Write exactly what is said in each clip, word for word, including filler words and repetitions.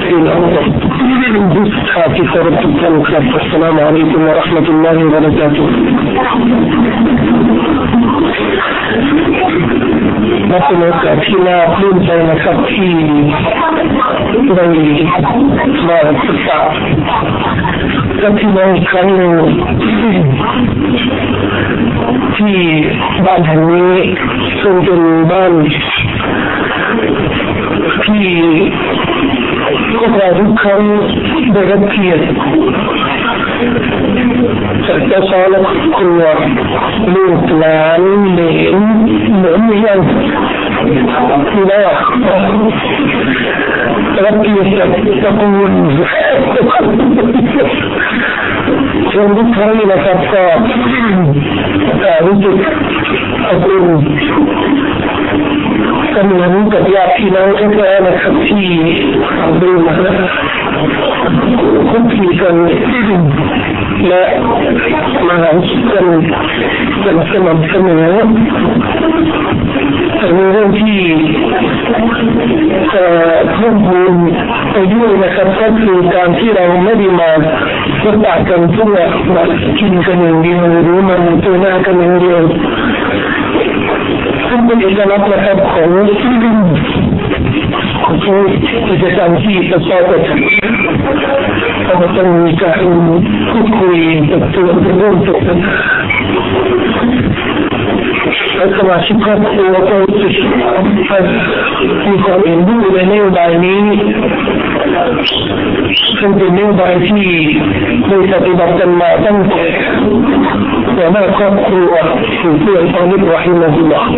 الأرض في سورة الفلق. السلام عليكم ورحمة الله وبركاته.มาเป็นโอกาสที่น่าปลื้มใจนะครับที่ได้มาศึกษากับพี่น้องอีกครั้งหนึ่งที่บ้านแห่งนี้ซึ่งเป็นบ้านที่พวกเราทุกครั้งได้รับเกียรติจากเจ้าสาวและครอบครัวลูกหลานเหลนเหมือนอย่างที่ว่ารับเกียรติจากตระกูลจนทุกครั้งนี้นะครับก็รู้สึกอบอุ่นก็เหมือนกับญาติพี่น้องแท้ๆนะครับที่ดูมาคุ้นคิดกันและมาหากันกันสม่ำเสมอแต่ในเรื่องที่เพิ่มพูนไปด้วยนะครับก็คือการที่เราไม่ได้มาพบปะกันเพื่อมากินกันอย่างเดียวหรือมาเจอหน้ากันอย่างเดียวซึ่งเป็นเอกลักษณ์นะครับของของกิจกรรมที่ประกอบกันเราต้องมีการพูดคุยตักเตือนกันเรื่องต่างๆและสมาชิกครอบครัวก็มีความเห็นด้วยในนโยบายนี้ซึ่งเป็นนโยบายที่ได้ปฏิบัติกันมาตั้งแต่หัวหน้าครอบครัวคือเพื่อนของนิบราฮิมะฮุลลอฮ์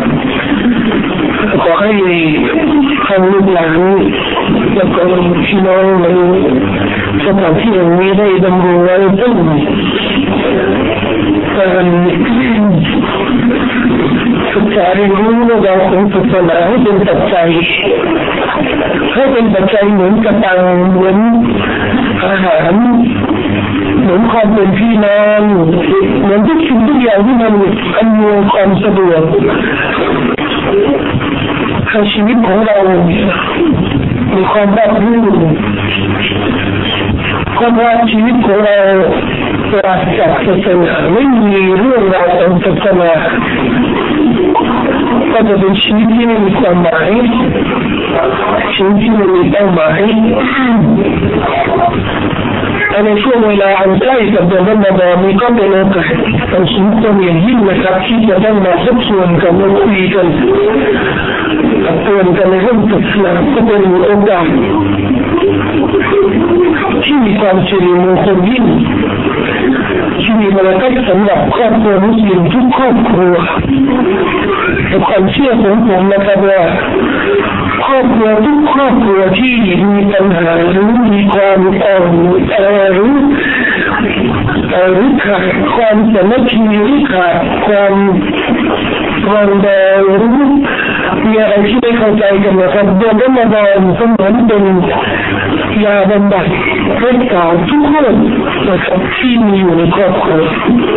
ขอให้ทางลูกหลานและก็พี่น้องในสถานที่แห่งนี้ได้ดำรงไว้ซึ่งการศึกษาเรียนรู้เรื่องราวของศาสนาให้เป็นปัจจัยให้เป็นปัจจัยเหมือนกับตังเหมือนอาหารเหมือนความเป็นพี่น้องเหมือนทุกสิ่งทุกอย่างที่มันอำนวยความสะดวกให้ชีวิตของเรามีความราบรื่นเพราะว่าชีวิตของเราปราศจากศาสนาไม่มีเรื่องราวของศาสนาก็จะเป็นชีวิตที่ไม่มีความหมายชีวิตที่ไม่มีเป้าหมายในช่วงเวลาอันใกล้กับเดือนรอมฎอนนี้ก็เป็นโอกาสอันสมควรอย่างยิ่งนะครับที่จะได้มาทบทวนกันมาคุยกันเตือนกันในเรื่องศาสนาก็เป็นโอกาสที่มีความสิริมงคลยิ่งที่มีบารกัตสำหรับครอบครัวมุสลิมทุกครอบครัวแต่ความเชื่อของผมนะครับว่าครอบครัวทุกครอบครัวที่มีปัญหาหรือมีความอ่อนแอหรือหรือขาดความสามัคคีหรือขาดความรองแดงหรือมีอะไรที่ไม่เข้าใจกันนะครับเดือนรอมฎอนก็เหมือนเป็นยาบำบัดรักษาทุกคนนะครับที่มีอยู่ในครอบครัว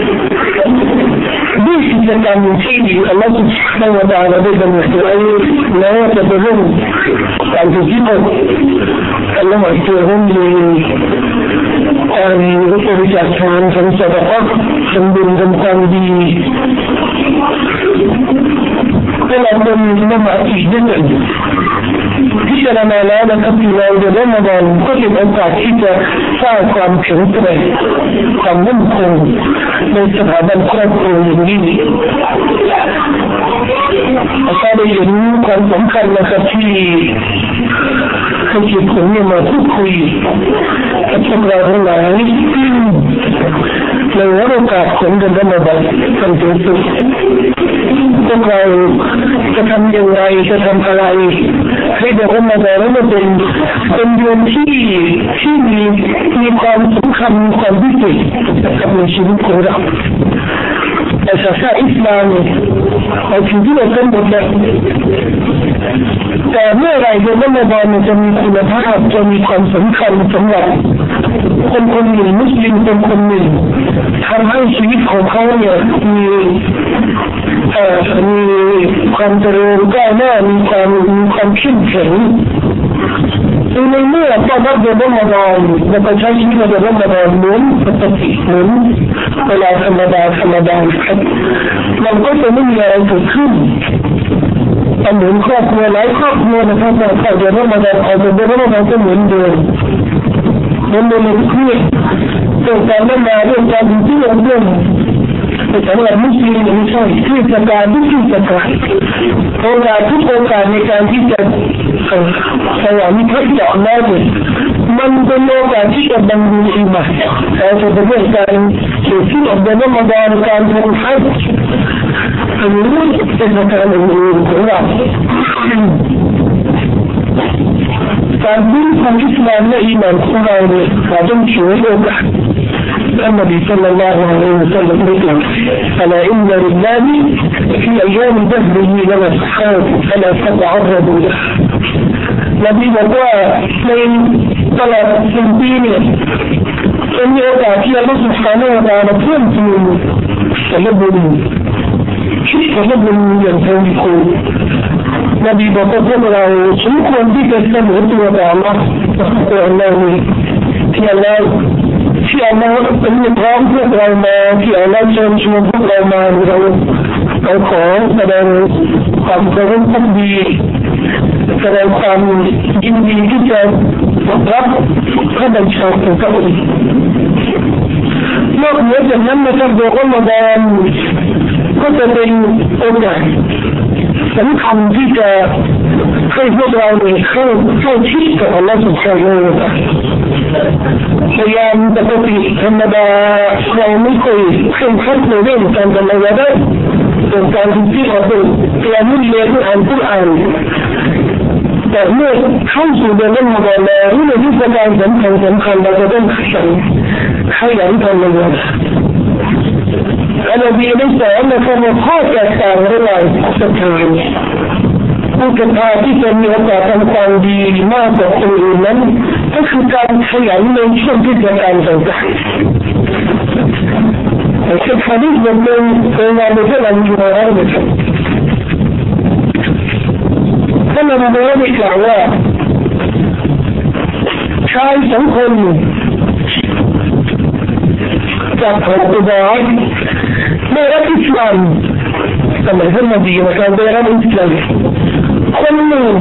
ด้วยกิจกรรมที่อัลลอฮฺ سبحانه และ تعالى ได้กำหนดไว้แล้วจะเป็นเรื่องการฝึกจิตอัลลอฮฺให้เกิดขึ้นในการบริจาคทานทำซะดะกะห์ทำบุญทำความดีก็เราเป็นนมาอีกด้วยกันพิจารณาแล้วนะครับที่เราเดือนรอมฎอนก็เป็นโอกาสที่จะสร้างความแข็งแกร่งความมั่นคงในสถาบันครอบครัวอย่างนี้อาจารย์ได้เห็นความสำคัญนะครับที่ให้จิตผมเนี่ยมาพูดคุยกับพวกเราทั้งหลายในโอกาสของเดือนรอมฎอนกันเถิดพวกเราจะทำอย่างไรจะทำอะไรให้เดือนรอมฎอนนั้นเป็นเป็นเดือนที่ที่มีมีความสำคัญความพิเศษกับในชีวิตของเราแต่ศาสนาอิสลามเอาสิ่งที่เราเป็นหมดเลยแต่เมื่อไรเดือนรอมฎอนมันจะมีคุณภาพจะมีความสำคัญสำหรับคนคนหนึ่งมุสลิมคนคนหนึ่งทำให้ชีวิตของเขาเนี่ยมีเอ่อมีความเจริญก้าวหน้ามีความมีความเข้มแข็งในเมื่อก็นับเดือนรอมฎอนแล้วก็ใช้ชีวิตในเดือนรอมฎอนเหมือนปกติเหมือนเวลาธรรมดาธรรมดาครับมันก็จะไม่มีอะไรเกิดขึ้นแต่เหมือนครอบครัวหลายครอบครัวนะครับพอเดือนรอมฎอนออกเดือนรอมฎอนก็เหมือนเดิมเหมือนเดิมทุกเรื่องเรื่องการได้มาเรื่องการดูที่เรื่องเรื่องแต่สำหรับมุสลิมไม่ใช่ที่จะการที่ที่จะการโอกาสทุกโอกาสในการที่จะสวรรค์พระเจ้าได้เลยมันเป็นโอกาสที่จะบรรลุอิมานแต่จะเป็นเรื่องการเกี่ยวที่ออกเดินมาดอนการทำให้อันนี้เป็นการอื่นๆของเราการดิ้นทางอิสลามและอิมานของเราเนี่ยเราต้องช่วยโอกาสالنبي صلى الله عليه وسلم يقول ألا إن لله في أيام دهره لمسحات فلا تتعرضوا له نبيบอกในตลอดสิบปีเนี่ยจะมีโอกาสที่อัลเลาะห์ซุบฮานะฮูวะตะอาลาเพิ่มพูนแต่ละบุญคิดแต่ละบุญอย่างทวีคูณนบีบอกว่าพวกเราสมควรที่จะเสนอตัวต่ออัลเลาะห์ตัวอัลเลาะห์ที่อัลเลาะห์ที่อัลลอฮ์เป็นผู้พร้อมพวกเรามาที่อัลลอฮ์เชิญชวนพวกเรามาเราเราขอแสดงความเคารพพักดีแสดงความยินดีที่จะรับพระบัญชาของพระองค์นอกเหนือจากนั้นนะครับเดือนรอมฎอนก็จะเป็นโอกาสสำคัญที่จะให้พวกเราเนี่ยเข้าเข้าชิดกับอัลลอฮ์ سبحانه และ تعالى พยายามปกติธรรมดาเราไม่เคยเคร่งครัดในเรื่องการทำอะไรได้เป็นการที่เราเป็นการมุ่งเรียนอ่านกุรอานแต่เมื่อเข้าสู่เดือนรอมฎอนแล้วในเรื่องการสำคัญสำคัญเราจะต้องขยันขยันทำอะไรอันนี้ได้สอนนะครับว่าข้อแตกต่างระหว่างศรัทธาผู้ศรัทธาที่จะมีโอกาสทำความดีมากกว่าคนอื่นนั้นก็คือการขยันในช่วงที่จะการต่างๆแต่ศรัทธาที่ยังเป็นเป็นงานในที่เราอยู่แล้วนะครับท่านนบีได้กล่าวว่าชายสองคนจากหกตัวได้รับอิสลามสมัยท่านนบีนะครับได้รับอิสลามคนหนึ่ง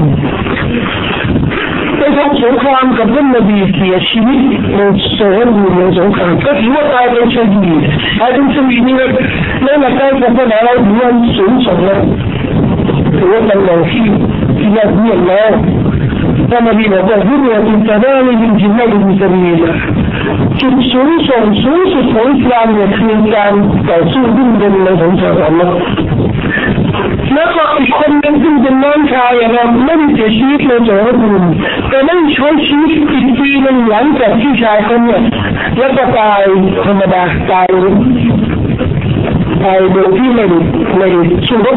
ไปทำสงครามกับท่านนบีเสียชีวิตในสงครามในสงครามก็ถือว่าตายเป็นชาดีตายเป็นชาดีนี่ในหลักการศาสนาเราถือว่าสูงส่งแล้วถือว่าเป็นเราที่ที่ยอดเยี่ยมแล้วท่านนบีบอกว่าบุญว่าเป็นสบายจริงๆไม่ได้มีสบีละจุดสูงส่งสูงสุดของอิสลามเนี่ยคือการต่อสู้ดิ้นรนในหนทางของอัลลอฮ์แล้วก็อีกคนนึงซึ่งเป็นน้องชายนะครับไม่ได้เสียชีวิตในสงครามแต่ได้ใช้ชีวิตอีกปีหนึ่งหลังจากที่ชายคนนี้แล้วก็ตายธรรมดาตายตายโดยที่ไม่ได้ไม่ได้สู้รบ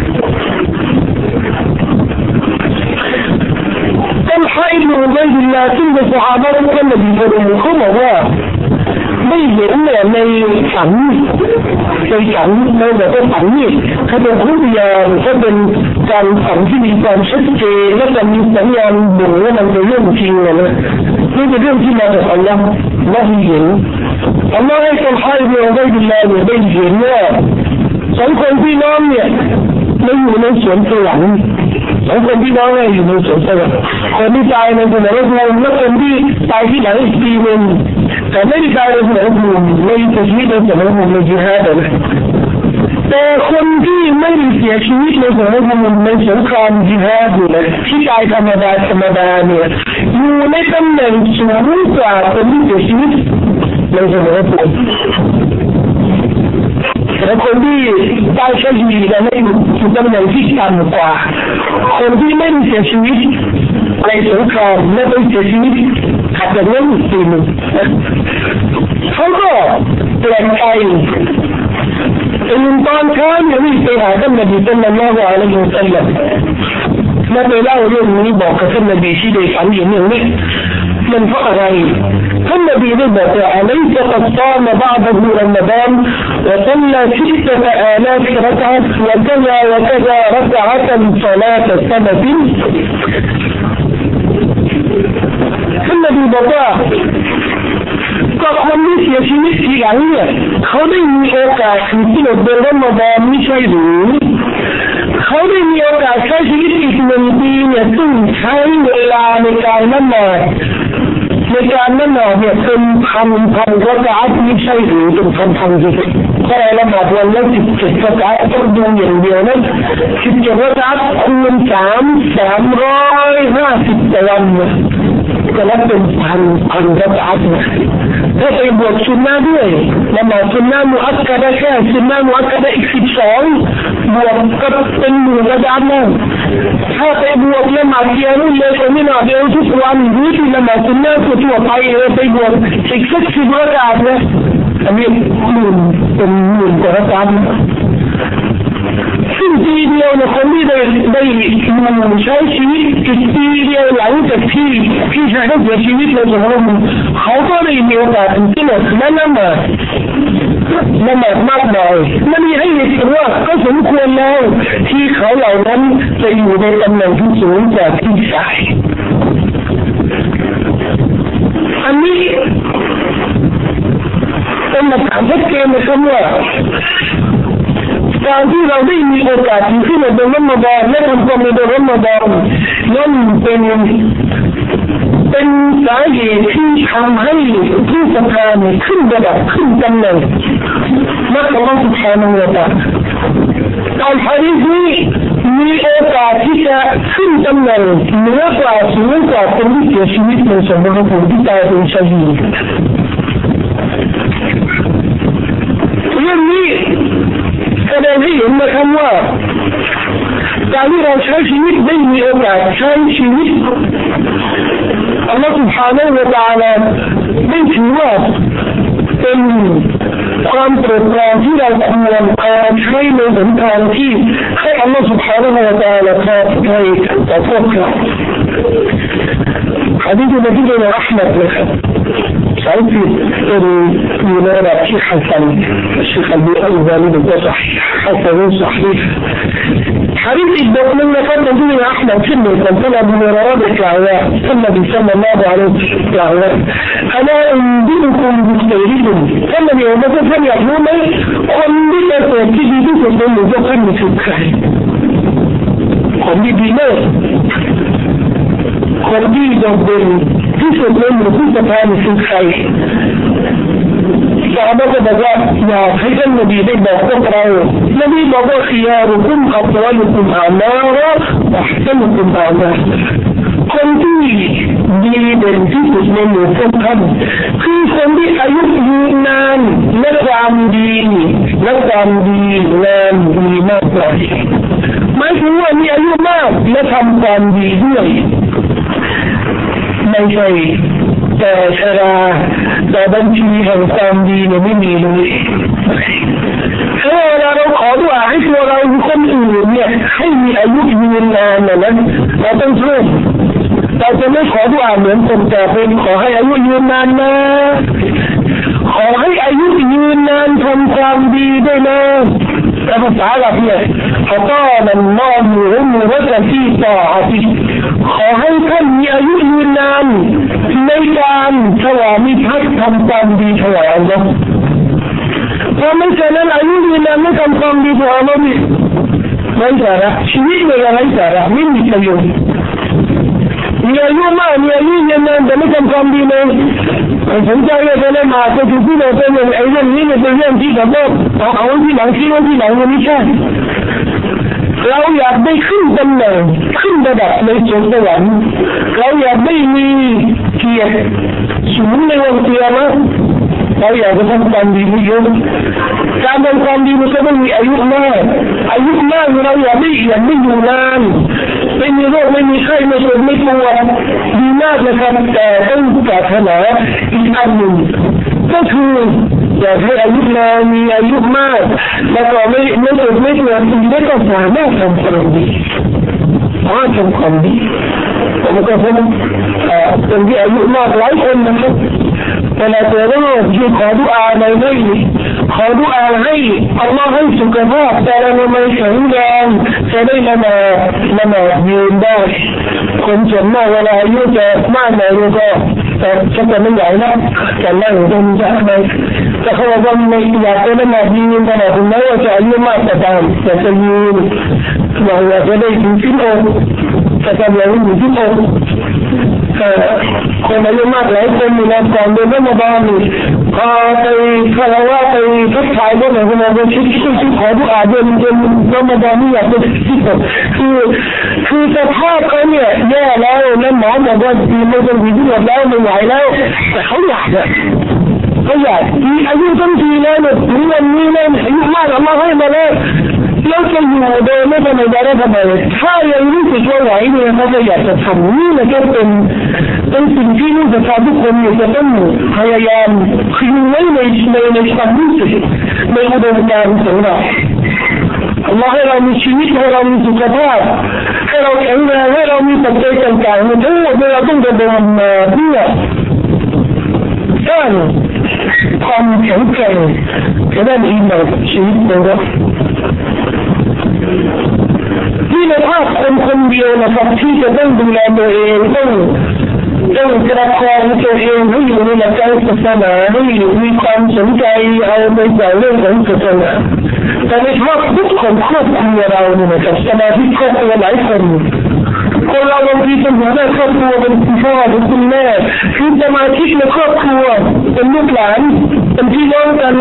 ท่านฮาอิบนุอุบัยดิลลาห์ซึ่งเป็นซอฮาบะห์ของท่านนบีคนหนึ่งเขาบอกว่าไม่เห็นเนี่ยในฝันในฝันในแบบว่าฝันนี่เขาเป็นผู้พยานเขาเป็นการฝันที่มีความชัดเจนและจะมีสัญญาณบ่งว่ามันเป็นเรื่องจริงนะนี่เป็นเรื่องที่มาจากอัลลอฮ์ไม่เห็นอัลลอฮ์ให้ท่านฮาอิบนุอุบัยดิลลาห์เนี่ยได้เห็นว่าสองคนพี่น้องเนี่ยไม่อยู่ในสวนสวรรค์สองคนพี่น้องเนี่ยอยู่ในสวนสวรรค์คนที่ตายในสนามรบและคนที่ตายที่ไหนอีกปีนึงแต่ไม่ได้ตายในสนามรบไม่ได้เสียชีวิตในสนามรบในจิฮาดเลยแต่คนที่ไม่ได้เสียชีวิตในสนามรบในสงครามจิฮาดเลยที่ตายธรรมดาธรรมดาเนี่ยอยู่ในตำแหน่งสูงกว่าคนที่เสียชีวิตในสนามรบแต่คนที่ตายชดีจะไม่อยู่ตำแหน่งที่ต่ำกว่าคนที่ไม่ได้เสียชีวิตในสงครามและไม่เสียชีวิตขัดจากนั้นอีกทีหนึ่งเขาก็แปลกใจเป็นตอนเช้าเนี่ยวิ่งไปหาท่านนบีศ็อลลัลลอฮุอะลัยฮิวะซัลลัมและไปเล่าเรื่องนี้บอกกับท่านนบีที่ได้ฝันอย่างนี้มันเพราะอะไรท่านนบีได้บอกว่าอัลัยซะกัดซามบะอดะรอมฎานวะซัลลัสิตตะอาลาฟรกอะฮ์วะกะซาวะกะซารกอะฮ์ศอลาตะซะนะตินท่านนบอกว่าก็คนที่เสียชีวิตทีหลังเนี่ยเขาได้มีโอกาสถึงที่เดือนรอมฎอนไม่ใช่หรือเขาได้มีโอกาสใช้ชีวิตอีกหนึ่งปีเนี่ยซึ่งใช้เวลาในการละหมาดในการละหมาดเนี่ยเป็นพันพันรักอัตไม่ใช่หรือเป็นพันพันที่ถ้าเราละหมาดวันละสิบเจ็ดรักอัตต้องดูอย่างเดียวนั้นสิบเจ็ดรักอัตคูณสามสามร้อยห้าสิบต่อวันก็นับเป็นพันพันรักอัตนะถ้าไปบวกสุนนะด้วยละหมาดสุนนะมุอักกะดะแค่สุนนะมุอักกะดะอีกสิบสองบวกก็เป็นหมื่นรักอัตแล้วถ้าไปบวกละหมาดเดียวนี่เลยคนนี้มาเดียวทุกวันหรือที่ละหมาดสุนนะทั่วไปเลยไปบวกอีกสักสิบรักอัตนะอันนี้หมื่นเป็นหมื่นกว่ารักอัตซึ่งปีเดียวเนี่ยคนที่ได้ได้ใช้ชีวิตอีกปีเดียวหลังจากที่พี่ชายเขาเสียชีวิตเลยของเราเขาก็ได้มีโอกาสที่จะนั่นนั่นมานั่นมามากมายนั่นนี่ให้เห็นว่าก็สมควรแล้วที่เขาเหล่านั้นจะอยู่ในตำแหน่งที่สูงจากพี่ชายอันนี้เป็นหลักฐานชัดเจนนะครับว่าการที่เราได้มีโอกาสที่จะเดินรอมฎอนและทำความในเดือนรอมฎอนนั่นเป็นเป็นสาเหตุที่ทำให้ผู้ศรัทธาขึ้นระดับขึ้นตำแหน่งนักอัลลอฮฺ سبحانه และ تعالى การฮะดีษนี้มีโอกาสที่จะขึ้นตำแหน่งเหนือกว่าสูงกว่าคนที่เสียชีวิตในสมรภูมิที่ตายเป็นชาฮีดเรื่องนี้แสดงให้เห็นนะครับว่าการที่เราใช้ชีวิตได้มีโอกาสใช้ชีวิตอัลลอฮฺ سبحانه และ تعالى ไม่ถือว่าเป็นความโปรดปรานที่เราควรเอาใช้ในหนทางที่ให้อัลลอฮฺ سبحانه และ تعالى พอใจต่อพวกเราฮะดีษนบีเราอัลลอฮฺนะครับสายผิดเป็นอยู่ในระดับที่ฮัสซันالشيخ الألباني بيقول صحيح حسن صحيح حديث الدخل لقد نزل أحمد سنة كان أبو هريرة الكعواء النبي صلى الله عليه وسلم أنا أنبئكم بخيركم النبي يوم تفهم يوم قم بتسجيل بسجل ذكر في الخير قم ببناء قم بجبل في سجل في سجل في الخير صحابة بقى يا خير النبي بقى فقرأوا النبي بقى خياركم أطولكم أعمارا وأحسنكم أعماراคนที่ดีเด่นที่สุดในหมู่พวกท่านคือคนที่อายุยืนนานและความดีและความดีงามดีมากกว่าหมายถึงว่ามีอายุมากและทำความดีด้วยไม่ใช่แต่ชราแต่บัญชีแห่งความดีเนี่ยไม่มีเลยถ้าเวลาเราขอดุอาให้ตัวเราคนอื่นเนี่ยให้มีอายุยืนนานนะนั้นเราต้องช่วยเราจะไม่ขอดุอาเหมือนคนแต่เป็นขอให้อายุยืนนานนะขอให้อายุยืนนานทำความดีด้วยนะแต่ภาษาอาหรับเนี่ยเขาก็มันมองอยู่มือว่าจะที่ต่ออาทิตย์ขอให้ท่านมีอายุยืนนานในการถวายมิตรทำความดีถวายอัลลอฮ์เพราะไม่เช่นนั้นอายุยืนนานไม่ทำความดีถวายอัลลอฮ์นี่ไม่สาระชีวิตไม่อะไรสาระไม่มีประโยชน์มีอายุมากมีอายุยืนนานแต่ไม่ทำความดีเลยสนใจเลยจะเลยมาจะถึงที่เราเป็นไอ้เรื่องนี้เนี่ยเป็นเรื่องที่แบบว่าเอาเอาที่หลังที่ว่าที่หลังมันไม่ใช่เราอยากได้ขึ้นตำแหน่งขึ้นระดับในสวรรค์เราอยากได้มีเกียรติสูงในวันเกียรติเราอยากจะทำความดีเยอะการทำความดีมันก็ต้องมีอายุมากอายุมากเราอยากได้อยากได้อยู่นานไม่มีโรคไม่มีไข้ไม่เจ็บไม่ป่วยดีมากนะครับแต่ต้องปรารถนาอีกอันหนึ่งก็คืออยากให้อายุนานมีอายุมากแล้วก็ไม่ไม่เจ็บไม่ป่วยไม่ต้องสามารถทำความดีสามารถทำความดีผมก็พบคนที่อายุมากหลายคนนะครับเวลาเจอโรคที่ขอดุอาในไม่ขขอดุอาให้อัลลอฮ์ให้สุขภาพแต่ละไม่แข็งแรงจะได้ละหมาดละหมาดยืนได้คนส่วนมากเวลาอายุจะมากหน่อยก็แต่จะไม่ใหญ่นะจะนั่งจนจะอะไรแต่เขาบอกว่าไม่อยากจะละหมาดยืนขนาดถึงแม้ว่าจะอายุมากแต่ตามแต่จะยืนอยากจะได้ถึงสิ้นองค์แต่ทำอย่างนี้อยู่ที่องค์คนอายุมากหลายคนมีงานก่อนเดือนรอมฎอนนี่พอไปคารวะไปทักทายก็เหมือนกันว่าคิดคิดคิดขอดุอาเดือนเดือนรอมฎอนนี่อยากจะคิดแบบคือคือสภาพเขาเนี่ยแย่แล้วแล้วหมอบอกว่าไม่ต้องวิจิตรแล้วไม่ไหวแล้วแต่เขาอยากเนี่ยเขาอยากมีอายุตั้งทีแล้วเนี่ยถึงวันนี้แล้วอายุมากแล้วมาให้มาแล้วแล้วจะอยู่โดยไม่ทำอะไรได้ทำไมถ้ายังรู้สึกว่าไหวเนี่ยเขาจะอยากจะทำนี่แหละก็เป็นเป็นสิ่งที่ลูกจะทำทุกคนเนี่ยจะต้องพยายามคืนไว้ในในในความรู้สึกในอุดมการณ์ของเราอัลลอฮ์ให้เรามีชีวิตให้เรามีสุขภาพให้เราแข็งแรงให้เรามีปัจจัยต่างๆทั้งหมดเราต้องเดินมาเพื่อสร้างความแข็งแกร่งในด้านอีหม่านชีวิตของเราที่ในภาพคนคนเดียวนะครับที่จะต้องดูแลตัวเองต้องต้องประคองตัวเองให้อยู่ในหลักการศาสนาให้มีความสนใจเอาในเรื่องของศาสนาแต่ในภาพทุกคนครอบครัวเราเนี่ยนะครับสมาชิกครอบครัวหลายคนคนเราบางทีเป็นหัวหน้าครอบครัวเป็นคุณพ่อเป็นคุณแม่คือสมาชิกในครอบครัวเป็นลูกหลานเป็นพี่น้องกัน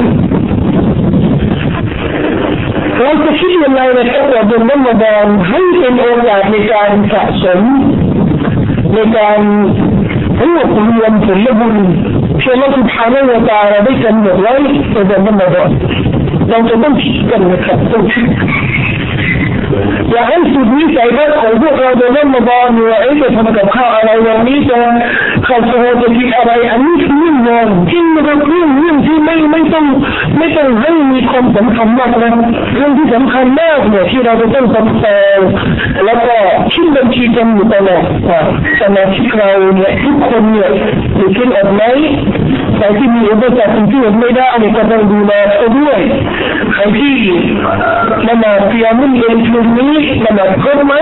เราจะคิดยังไงนะครับว่าเดือนรอมฎอนให้เป็นโอกาสในการสะสมในการรวบรวมผลบุญที่อัลเลาะห์ซุบฮานะฮูวะตะอาลาได้กำหนดไว้ในเดือนรอมฎอนเราจะต้องคิดกันนะครับต้องคิดอย่าให้สุดวิสัยทัศน์ของพวกเราในรอมฎอนว่าเอ๊ะจะทำกับข้าวอะไรวันนี้จะข้าวโพดจะกินอะไรอันนี้คือเรื่องงานที่มันเป็นเรื่องเรื่องที่ไม่ไม่ต้องไม่ต้องให้มีความสำคัญมากนะเรื่องที่สำคัญมากเนี่ยที่เราจะต้องทำต่อแล้วก็คิดบัญชีกันอยู่ตลอดว่าสมาชิกเราเนี่ยทุกคนเนี่ยอยู่กินอดไหมใครที่มีอุปสรรคที่อดไม่ได้เนี่ยก็ต้องดูแลเขาด้วยใครที่ละหมาดเพียงไม่เย็นคืนนี้ละหมาดครบไหม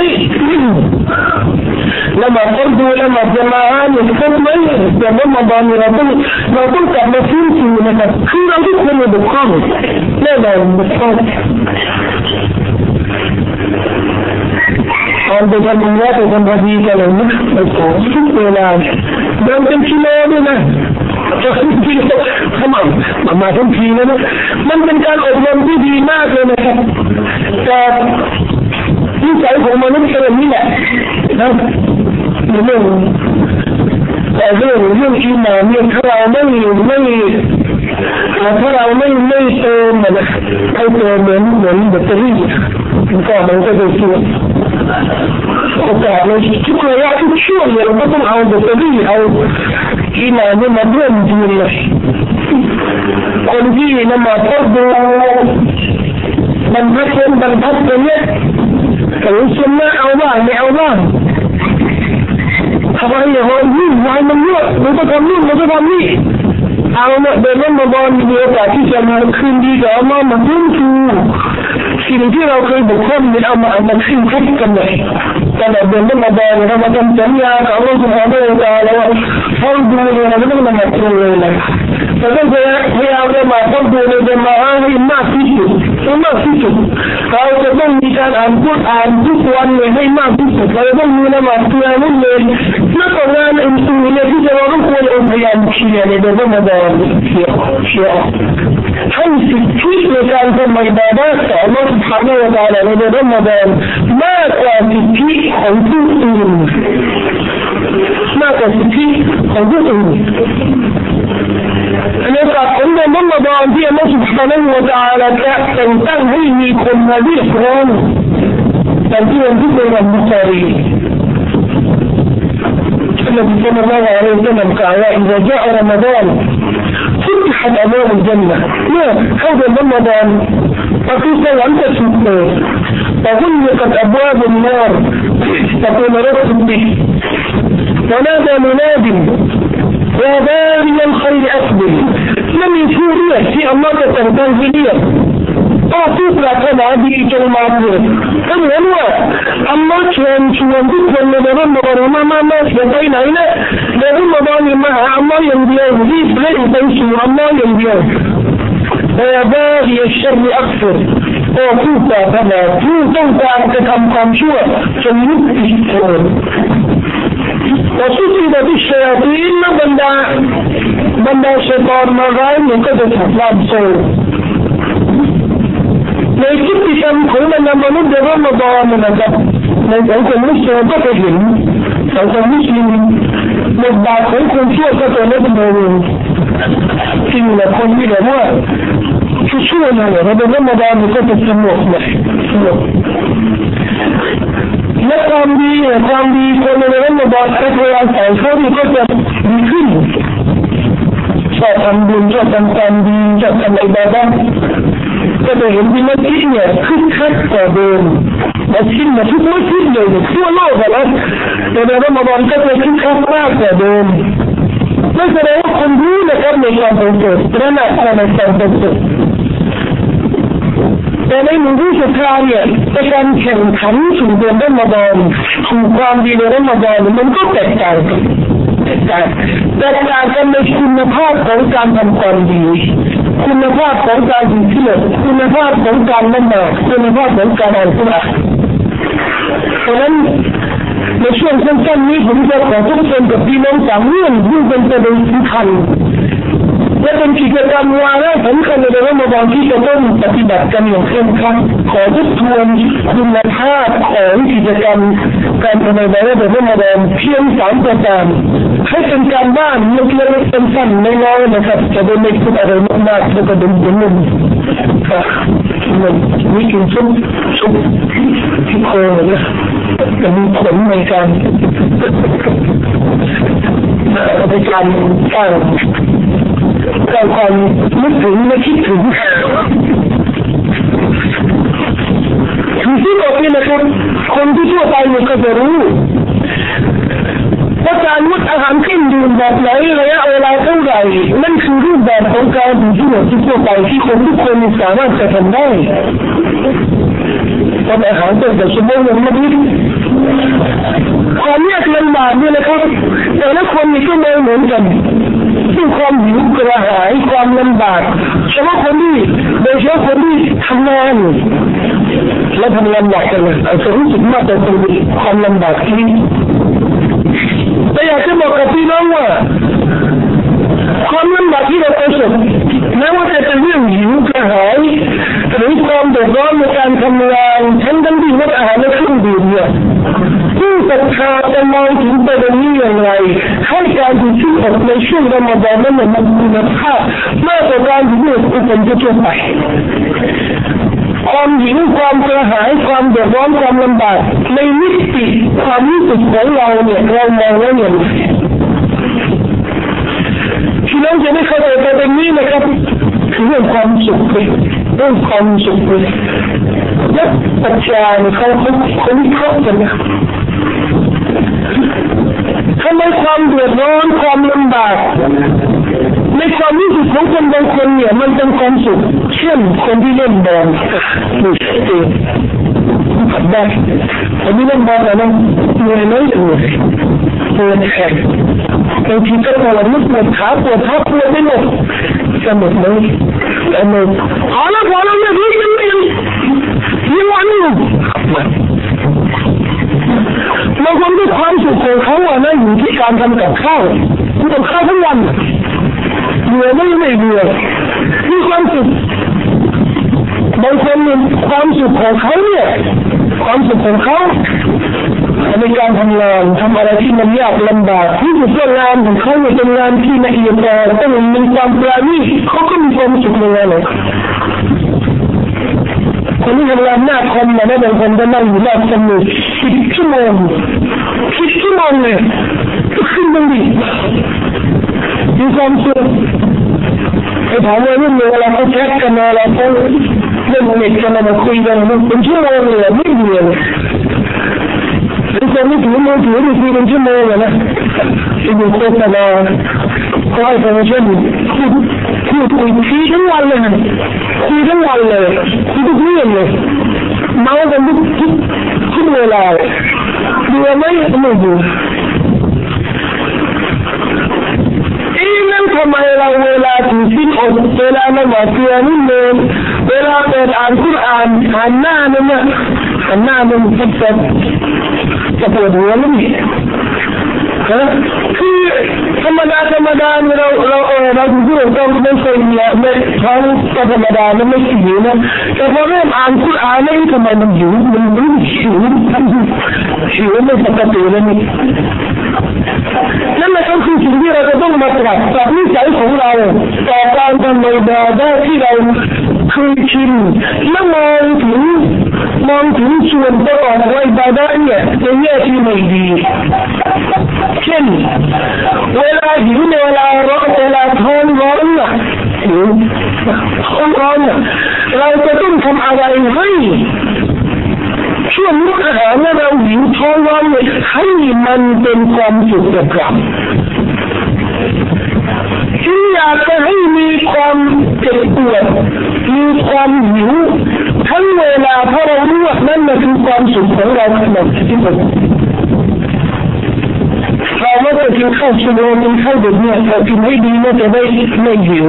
ละหมาดครบดูละหมาดจมาอะห์เนี่ยครบไหมแต่รอมฎอนเราต้องเราต้องกลับมาฟื้นฟูนะครับคือเราทุกคนมีบกพร่องแน่นอนบกพร่องตอนไปทำงานไปทำพอดีกันเลยนะไปขอทุกเวลาเดินเป็นกิโลด้วยนะจะขึ้นกิโลขมันมามาทั้งทีแล้วนะมันเป็นการอบรมที่ดีมากเลยนะครับแต่นิสัยของมนุษย์เป็นแบบนี้แหละนะเรื่องแต่เรื่องเรื่องอีหม่านเนี่ยถ้าเราไม่ไม่ถ้าเราไม่ไม่เติมนะให้เติมเหมือนเหมือนแบตเตอรี่มันก็มันก็จะเสื่อมโอกาสในทุกระยะทุกช่วงเนี่ยเราก็ต้องเอาแบตเตอรี่เอาอีหม่านเนี่ยมาเพิ่มทีเลยคนที่นำมาทดดูมันพัฒน์มันพัฒน์ตัวเนี้ยแต่รู้สึกว่าเอาบ้างไม่เอาบ้างทำไมอย่างนี้วายมันเยอะมันก็ทำนี่มันก็ทำนี่เอาเนี่ยเดินเล่นมาบอลมีโอกาสที่จะมาคืนดีกับอัลลอฮ์มาฟื้นฟูสิ่งที่เราเคยบกพร่องเนี่ยเอามาเอามาคืนครบกันเลยแต่เดินเล่นมาบอลเรามาทำสัญญากับอัลลอฮ์ซุบฮานะฮูวะตะอาลาว่าเขาดูเนี่ยเราไม่ต้องมาทำเลยนะแต่ต้องพยายามจะมาต้องดูในจะมาให้มากที่สุดให้มากที่สุดเราจะต้องมีการอ่านกุรอานทุกวันเลยให้มากที่สุดเราต้องมีละหมาดเพื่อให้เลยและก็งานอื่นๆเนี่ยที่เราต้องควรพยายามเชียร์ในเดือนรอมฎอนเชียร์เชียร์ให้สิทธิในการทำอิบาดะห์ต่ออัลเลาะห์ซุบฮานะฮูวะตะอาลาในเดือนรอมฎอนมากกว่าสิทธิของผู้อื่นมากกว่าสิทธิของผู้อื่นอันนี้ก็เป็นเดือนรอมฎอนที่อัลเลาะห์ซุบฮานะฮูวะตะอาลาจะแต่งตั้งให้มีคนมาเรียกร้องแต่ที่วันที่เป็นวันบุคารีالنبي صلى الله عليه وسلم قال إذا جاء رمضان فتحت أبواب الجنة لا هذا رمضان ففي سلام تسوق فغلقت أبواب النار تقول رب به ونادى مناد يا باري الخير أقبل ไม่มีผู้เรียกที่อัลลอฮ์จะแต่งตั้งให้เรียกก็ผู้ปรารถนาดีจงมาเถิดก็เหมือนว่าอัลลอฮ์เชิญชวนทุกคนในรอมฎอนมามามาอย่าไปไหนนะในรอมฎอนนี่มาหาอัลลอฮ์อย่างเดียวรีบเร่งไปสู่อัลลอฮ์อย่างเดียวแต่บ้าที่ชัรอักษรโอ้ผู้ปรารถนาผู้ต้องการจะทำความชั่วจงลุกขึ้นเถิดوسجد بالشياطين بندا بندا شيطان ماร้ายมันก็จะถูกล่ามโซ่ในพฤติกรรมของบรรดามนุษย์ในรอมฎอนนะครับในสังคมมุสลิมก็จะเห็นสังคมมุสลิมบทบาทของคนชั่วก็จะลดลงจริงนะคนที่แบบว่าชั่วๆเนี่ยในรอมฎอนมันก็จะสงบนะสงบและความดีความดีคนในรอมฎอนถ้าพยายามใส่เขาดีก็จะดีขึ้นชอบทำบุญชอบทำความดีชอบทำอิบาดะห์ก็จะเห็นที่มัสยิดเนี่ยคึกคักกว่าเดิมมัสยิดเนี่ยทุกมัสยิดเลยทั่วโลกแล้วแต่ในรอมฎอนก็จะคึกคักมากกว่าเดิมนั่นแสดงว่าคนรู้นะครับในความเป็นเกิดตระหนักในความเป็นเกิดแต่ในหมู่ผู้ศรัทธาเนี่ยในการแข่งขันสู่เดือนรอมฎอนสู่ความดีในรอมฎอนมันก็แตกต่างกันแตกต่างแตกต่างกันในคุณภาพของการทำความดีคุณภาพของการอยู่ที่นี่คุณภาพของการละหมาดคุณภาพของการอ่านกุรอานเพราะฉะนั้นในช่วงสั้นๆนี้ผมจะขอทุกคนกับพี่น้องสามเรื่องที่เป็นประเด็นสำคัญและเป็นกิจกรรมวาระสำคัญในรอมฎอนที่จะต้องปฏิบัติกันอย่างเคร่งครัดขอทบทวนคุณภาพของกิจกรรมการภายในรอมฎอนเพียงสามประการให้เป็นการบ้านเล็กๆสั้นๆน้อยๆนะครับจะได้ไม่คิดอะไรมากๆแล้วก็ดึงดึงดึงมันนี่กินซุปซุปที่โคนะจะมีผลในการในการสร้างสร้างความนึกถึงและคิดถึงคือที่บอกนี่นะครับคนที่ทั่วไปเนี่ยก็จะรู้ว่าการงดอาหารขึ้นดื่มแบบไหนระยะเวลาเท่าไหร่นั่นคือรูปแบบของการอยู่ที่หมดที่ทั่วไปที่คนทุกคนสามารถจะทำได้ทำอาหารเป็นแต่ชั่วโมงยังไม่ได้ความยากลำบากนี่นะครับแต่ละคนมีก็ไม่เหมือนกันซึ่งความหิวกระหายความลำบากเฉพาะคนที่โดยเฉพาะคนที่ทำงานและทำงานหนักกันเลยอาจจะรู้สึกมากแต่ตัวความลำบากที่แต่อยากจะบอกกับพี่น้องว่าความลำบากที่เราประสบแม้ว่าจะเป็นเรื่องหิวกระหายหรือความเดือดร้อนในการทำงานทั้งทั้งที่งดอาหารและเครื่องดื่มเนี่ยผู้ศรัทธาจะมองถึงประเด็นนี้อย่างไรให้การอยู่ที่อดในช่วงรอมฎอนนั้นมันมีคุณภาพมากกว่าการอยู่ในอุปนิสัยไปความหิวความกระหายความเดือดร้อนความลำบากในมิติความรู้สึกของเราเนี่ยเรามองแล้วเนี่ยที่น้องจะไม่เข้าใจประเด็นนี้นะครับคือเรื่องความสุขเลยเรื่องความสุขเลยและปัจจัยเขาเขาเขาวิเคราะห์กันนะทำไมความเดือดร้อนความลำบากในความรู้สึกของคนบางคนเนี่ยมันเป็นความสุขเช่นคนที่เล่นบอลดูสิเองขับได้คนที่เล่นบอลอะไรเหนื่อยไหมเหนื่อยปวดแขนบางทีก็ปวดมือปวดขาปวดเท้าปวดไม่หมดสนุกเลยแต่เมื่อพอแล้วพอแล้วเนี่ยพี่ยังไม่ยังยังวันอยู่บางคนด้วยความสุขของเขาอ่ะนะอยู่ที่การทำกับข้าวทำกับข้าวทั้งวันเหนื่อยไม่ไม่เหนื่อยมีความสุขบางคนเนี่ยความสุขของเขาเนี่ยความสุขของเขาในการทำงานทำอะไรที่มันยากลำบากที่สุดก็งานของเขาเนี่ยเป็นงานที่ละเอียดอ่อนต้องมีความปราณีตเขาก็มีความสุขในงานเลยคนที่ทำงานหน้าคอมมาได้บางคนก็นั่งอยู่หน้าคอมเลยสิบชั่วโมงสิบชั่วโมงเลยก็ขึ้นบังดีมีความสุขไปถามว่าเรื่องอะไรเขาแชทกันอะไรเขาเรื่องเน็ตกันมาคุยกันมันเป็นชั่วโมงเลยไม่เบื่อเลยคนนี่ถือมือถือดูทีเป็นชั่วโมงเลยนะที่ดูโฆษณาคอยโปรโมชั่นพูดพูดคุยทีทั้งวันเลยทีทั้งวันเลยทีทุกเรื่องเลยเมากันทุกทุกทุกเวลาดูไหมไม่ดูทำไมเราเวลาถือศีลอดเวลาละหมาดเตือนนี่เลยเวลาเปิดอ่านคุรอานหันหน้าเนี่ยหันหน้ามันจะจะจะปวดหัวเลยฮะคือธรรมดาธรรมดาเราเราเออเราดูเราไม่เคยเนี่ยไม่ท้องธรรมดามันไม่หิวนะแต่พอเริ่มอ่านคุรอานนี่ทำไมมันหิวมันรู้หิวหิวไม่ปกติเลยนี่นั่นแหละก็คือสิ่งที่เราจะต้องมาปรับปรับนิสัยของเราต่อการทำในบาดาที่เราเคยชินและมองถึงมองถึงส่วนประกอบของอิบาดะห์เนี่ยในแง่ที่ไม่ดีเช่นเวลาหิวเวลาร้อนเวลาท้องร้อนน่ะหิวท้องร้อนน่ะเราจะต้องทำอะไรให้ช่วงมื้ออาหารและเราหิวท้องร้อนเนี่ยให้มันเป็นความสุขกับเราฉันอยากจะให้มีความเจ็บปวดมีความหิวทั้งเวลาเพราะเรารู้ว่านั่นคือความสุขของเราขณะที่เราเราไม่ได้กินข้าวชั่วโมงกินข้าวเด็กเนี่ยเรากินให้ดีน่าจะได้ไม่หิว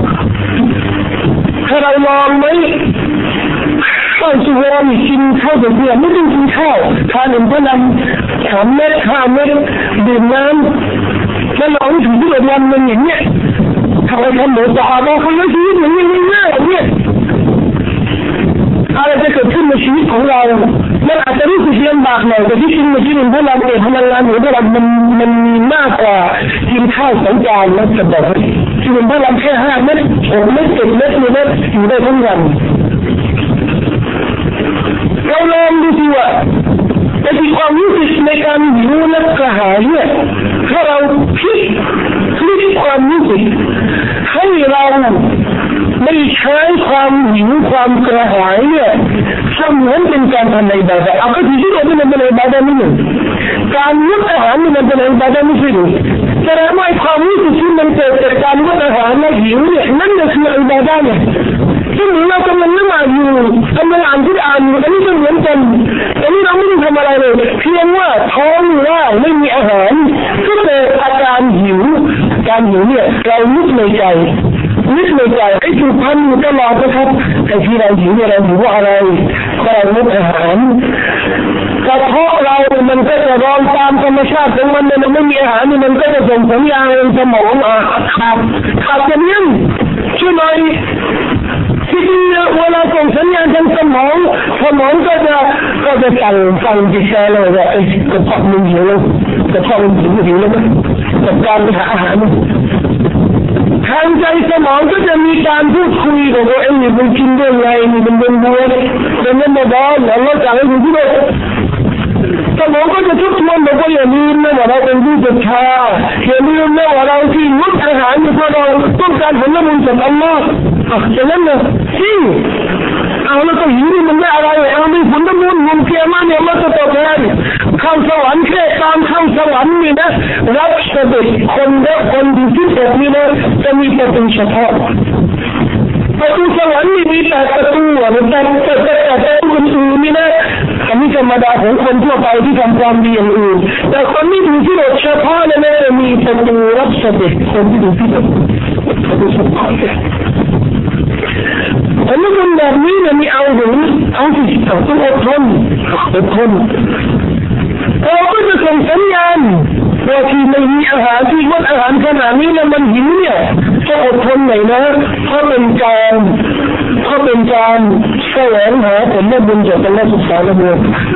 ถ้าเราลองไหมข้าวชั่วโมงกินข้าวเด็กเนี่ยไม่ต้องกินข้าวทานหนึ่งเท่านั้นสามเม็ดห้าเม็ดดื่มน้ำแล้วเราถึงที่เราวันนึงอย่างเนี้ยถ้าเราทำเหมือนสหายเขาไม่ชีวิตอย่างนี้ง่ายๆเนี่ยอะไรจะเกิดขึ้นในชีวิตของเรามันอาจจะรู้สึกลำบากหน่อยแต่ที่จริงในชีวิตของเราเนี่ยพลังงานของเรามันมันมีมากกว่ากินข้าวสองจานแล้วจะบอกว่าชีวิตของเราแค่ห้าเม็ดหกเม็ดเจ็ดเม็ดนี่เม็ดอยู่ได้ทั้งวันเราลองดูสิว่าแต่ที่ความรู้สึกในการหิวและกระหายเนี่ยถ้าเราพลิกพลิกความรู้สึกให้เราไม่ใช้ความหิวความกระหายเนี่ยเสมือนเป็นการทำในบาดาเอาก็ที่ที่เราไม่เป็นในบาดานี่หนึ่งการงดอาหารนี่มันเป็นในบาดาไม่ใช่หรือแสดงว่าความรู้สึกที่มันเกิดจากการงดอาหารและหิวเนี่ยนั่นก็คืออิบาดะห์เนี่ยที่เหมือนเรากำลังนั่งอ่านอยู่กำลังอ่านที่อ่านอยู่อันนี้ก็เหมือนกันอันนี้เราไม่ได้ทำอะไรเลยเพียงว่าท้องว่างไม่มีอาหารก็เกิดอาการหิวการหิวเนี่ยเรานึกในใจนึกในใจไอ้สุพรรณอยู่ตลอดนะครับไอ้ที่เราหิวเนี่ยเราหิวอะไรก็เรานึกอาหารกระเพาะเรามันก็จะร้อนตามธรรมชาติของมันเนี่ยมันไม่มีอาหารนี่มันก็จะส่งสัญญาณในสมองอ่ะขาดขาดอย่างนี้ช่วยหน่อยที่จริงเวลาส่งสัญญาณทางสมองสมองก็จะก็จะสั่งสั่งจิตใจเราว่าไอ้กระเพาะมันหิวแล้วกระเพาะมันหิวหิวแล้วนะกับการไปหาอาหารทางใจสมองก็จะมีการพูดคุยกับว่าไอ้นี่มันกินได้ไงนี่มันเป็นบัวเป็นเนื้อมาบ้านเราสั่งให้คุณที่เราสมองก็จะทุกทวนบอกว่าอย่าลืมนะว่าเราเป็นผู้ศรัทธาอย่าลืมนะว่าเราที่งดอาหารเพราะเราต้องการผลบุญจากอัลลอฮ์ฉะนั้นนะที่เอาแล้วก็หิวนี่มันได้อะไรเอาไม่ผลบุญบุญเกียรมาเนี่ยมันจะตอบแทนเข้าสวรรค์แค่ตามเข้าสวรรค์นี่นะรับเสด็จคนและคนที่ที่ตกนี่นะจะมีประตูเฉพาะประตูสวรรค์นี่มีแต่ประตูอ่ะมันแต่แต่แต่แต่คนอื่นนี่นะอันนี้ธรรมดาของคนทั่วไปที่ทำความดีอย่างอื่นแต่คนที่ดูที่เฉพาะเนี่ยนะมีประตูรับเสด็จคนที่ดูที่ประตูเฉพาะแต่เมื่อคนแบบนี้เนี่ยมีเอาหรือเอาสิต้องอดทนอดทนเราก็จะส่งสัญญาณว่าที่ไม่มีอาหารที่งดอาหารขนาดนี้แล้วมันหิวเนี่ยจะอดทนหน่อยนะเพราะเป็นการเพราะเป็นการแสวงหาผลบุญจากอัลเลาะห์ซุบฮานะฮูวะตะอาลา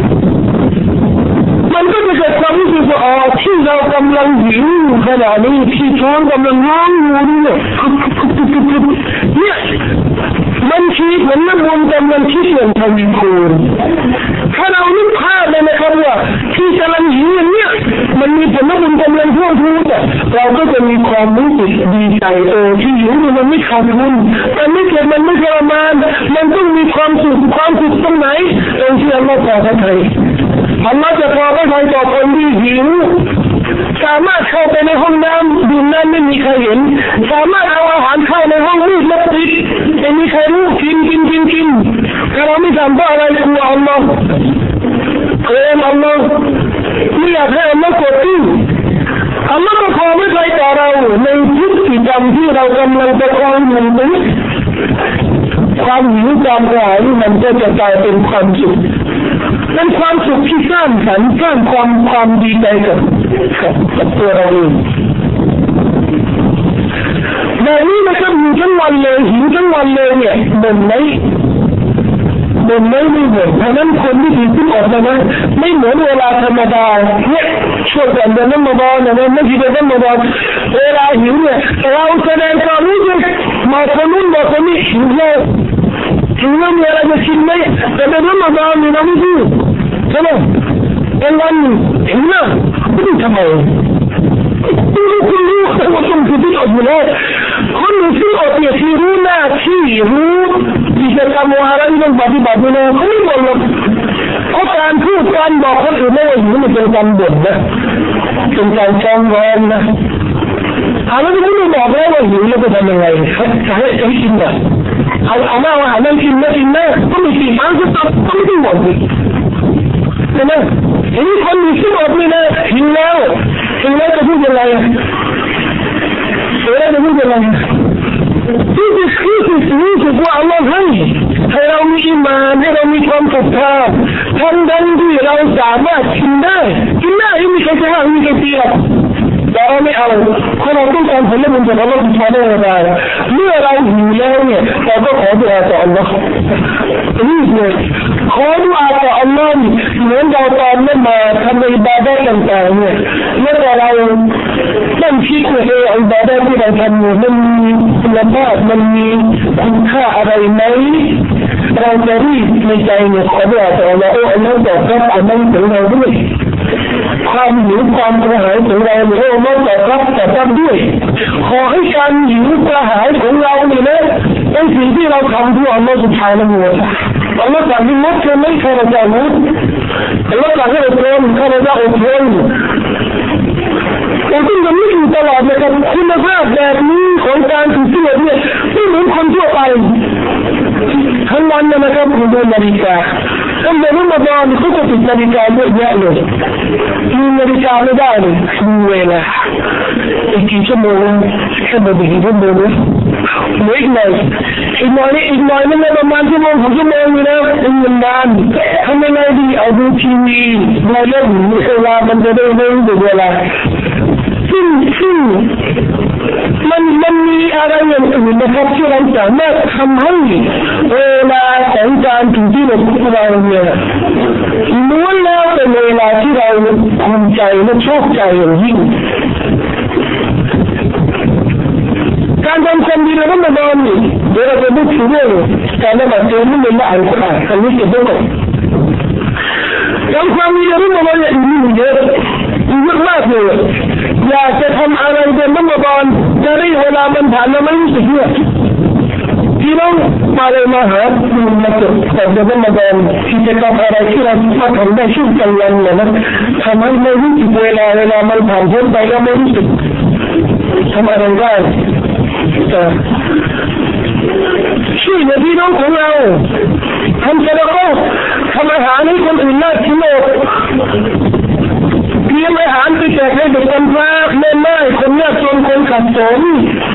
มันก็จะเกิดความรู้สึกว่าอ๋อที่เรากำลังหิวขณะนี้ที่ท้องกำลังร้องอยู่เนี่ยเนี่ยมันชีเหมือนน้ำมันกำลังที่เสื่อมทวีคูณถ้าเรานึกภาพเลยนะครับว่าที่กำลังหิวเนี่ยมันมีผลน้ำมันกำลังท่วมพูดอ่ะเราก็จะมีความรู้สึกดีใจเออที่หิวมันไม่ขาดทุนมันไม่เจ็บมันไม่ทรมานมันต้องมีความสุขความสุขตรงไหนตรงที่อัลลอฮฺพอพระทัยอัลลอฮฺจะพอพระทัยต่อคนที่หิวสามารถเข้าไปในห้องน้ำดื่มน้ำไม่มีใครเห็นสามารถเอาอาหารเข้าในห้องมืดและปิดไม่มีใครรู้กินกินกินกินแต่เราไม่ทำเพราะอะไรกลัวอัลลอฮฺเกรงอัลลอฮฺไม่อยากให้อัลลอฮฺกดทิ้งอัลลอฮฺก็ขอไม่ใจต่อเราในทุกกิจกรรมที่เรากำลังจะคอยหนุนถึงความหิวความกระหายมันก็จะกลายเป็นความสุขเป็นความสุขที่สร้างสรรค์สร้างความความดีใจกับกับตัวเราเองแบบนี้นะครับหิวทั้งวันเลยหิวทั้งวันเลยเนี่ยบ่นไหมบ่นไม่ไม่บ่นเพราะนั้นคนที่ถือขึ้นออกมานะไม่เหมือนเวลาธรรมดาเนี่ยช่วงก่อนเดือนรอมฎอนเนี่ยไม่ใช่เดือนรอมฎอนเวลาหิวเนี่ยเราแสดงความรู้สึกมาคนนู้นมาคนนี้หิวแล้วหิวแล้วมีอะไรจะกินไหมแต่ในรอมฎอนนี่เราไม่รู้ใช่ไหมเป็นวันหิวแล้วไม่รู้ทำไมคุณรู้คุณรู้ว่าต้องถือขึ้นออกอยู่แล้วคนที่ออกเนี่ยที่รู้หน้าที่รู้ที่จะทำอะไรเรื่องปฏิบัติเนี่ยเขาไม่บ่นหรอกเพราะการพูดการบอกคนอื่นไม่ว่าหิวมันเป็นการบ่นนะเป็นการฟ้องร้องนะเอาแล้วที่ไม่บอกแล้วว่าหิวแล้วจะทำยังไงจะให้จะให้กินอ่ะเอาเอาหน้าอาหารนั่งกินนะกินนะก็มีสี่ครั้งก็ต้องต้องไม่ต้องบ่นใช่ไหมทีนี้คนมีที่อดนี่นะหิวแล้วหิวแล้วจะพูดยังไงหิวแล้วจะพูดยังไงที่จะคิดที่รู้สึกว่าอัลลอฮ์ให้ให้เรามีอีหม่านให้เรามีความศรัทธาทั้งทั้งที่เราสามารถกินได้กินได้ไม่มีใครจะห้ามไม่มีใครเตียแต่เราไม่เอาเพราะเราต้องการผลบุญจากอัลลอฮ์ที่แท้จริงเลยเมื่อเราหิวแล้วเนี่ยเราก็ขอดุอาต่ออัลลอฮ์นี่เลยขอดุอาต่ออัลลอฮ์เหมือนเราตอนนั้นมาทำในอิบาดะห์ต่างๆเนี่ยเมื่อเราต้องคิดว่าเอออิบาดะห์ที่เราทำเนี่ยมันมีคุณภาพมันมีคุณค่าอะไรไหมเราจะรีบในใจเนี่ยขอดุอาต่ออัลลอฮ์โอ้อัลลอฮ์บอกรับอัลลอฮ์ถึงเราด้วยความหิวความกระหายของเราเนี่ยโอ้ไม่ตอบรับแต่รับด้วยขอให้การหิวกระหายของเราเนี่ยนะเป็นสิ่งที่เราทำเพื่ออัลลอฮ์สุดท้ายแล้วเนี่ยอัลลอฮ์สั่งให้มุดจะไม่ข้าราชการมุดอัลลอฮ์สั่งให้อดทนข้าราชการอดทนแต่ที่มันไม่อยู่ตลอดนะครับคุณภาพแบบนี้ของการถือเสื้อเนี่ยไม่เหมือนคนทั่วไปทั้งวันนะครับคุณดูนาฬิกาตั้งแต่รุ่นมาบอลเขาจะติดนาฬิกาเยอะแยะเลยมีนาฬิกาไม่ได้เลยดูเวลาอีกกี่ชั่วโมงแค่บอกกี่ชั่วโมงนะเหลืออีกหน่อยอีกหน่อยนี่อีกหน่อยนั่นประมาณชั่วโมงสองชั่วโมงอยู่นะเป็นเงินนานทำยังไงดีเอาดูทีวีดูเล่นเวลามันจะได้ไม่รู้เวลาซึ่งซึ่งมันมันมีอะไรอย่างอื่นนะครับที่เราสามารถทำให้เวลาของการถึงที่เราพูดเราเนี่ยล้วนแล้วเป็นเวลาที่เราภูมิใจและชอบใจอย่างยิ่งการทำความดีในรอมฎอนนี่เดี๋ยวเราจะพูดถึงเรื่องการละหมาดเจริญในละอัลกุรอานอันนี้จะต้องการความดีในรอมฎอนเนี่ยมีเยอะเยอะมากเลยอยากจะทำอะไรในรอมฎอนจะได้เวลามันผ่านแล้วไม่รู้สึกเนี่ยพี่น้องมาเลยมาหาดูมาจดแต่ในรอมฎอนกิจกรรมอะไรที่เราทำได้ช่วงกลางวันเนี่ยนะทำให้ไม่รู้สึกเวลาเวลามันผ่านพ้นไปแล้วไม่รู้สึกทำอะไรได้แต่ช่วยเหลือพี่น้องของเราทำซะก็ทำอาหารให้คนอื่นน่ากินหมดเตรียมอาหารไปแจกให้เด็กกำพร้าแม่ไม้คนยากจนคนขัดสน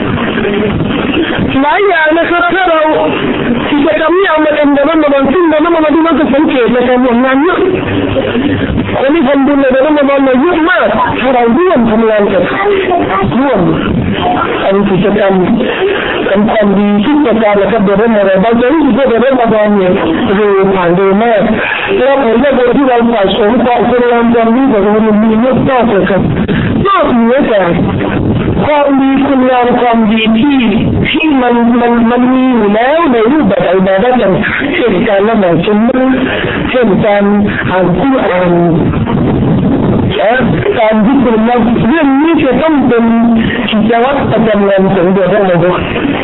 หลายอย่างนะครับถ้าเรากิจกรรมนี้เอามาเป็นในรอมฎอนซึ่งในรอมฎอนที่เราจะสังเกตในการทำงานเยอะคนที่ทำบุญในรอมฎอนเยอะมากถ้าเราร่วมทำงานกับร่วมอันกิจกรรมเป็นความดีทุกประการนะครับในรอมฎอนบางทีรู้สึกว่าในรอมฎอนเนี่ยเร็วผ่านเร็วมากแล้วผลลัพธ์ที่เราสะสมต่อเป็นรอมฎอนนี้ก็มันมีเยอะมากเลยครับนอกเหนือจากความดีคุณงามความดีที่ที่มันมันมันมีอยู่แล้วในรูปแบบอิบาดะห์อย่างเช่นการละหมาดซุนนะห์เช่นการอ่านกุรอานการที่คุณเราเรื่องนี้จะต้องเป็นกิจวัตรประจำวันของเดือนละวัน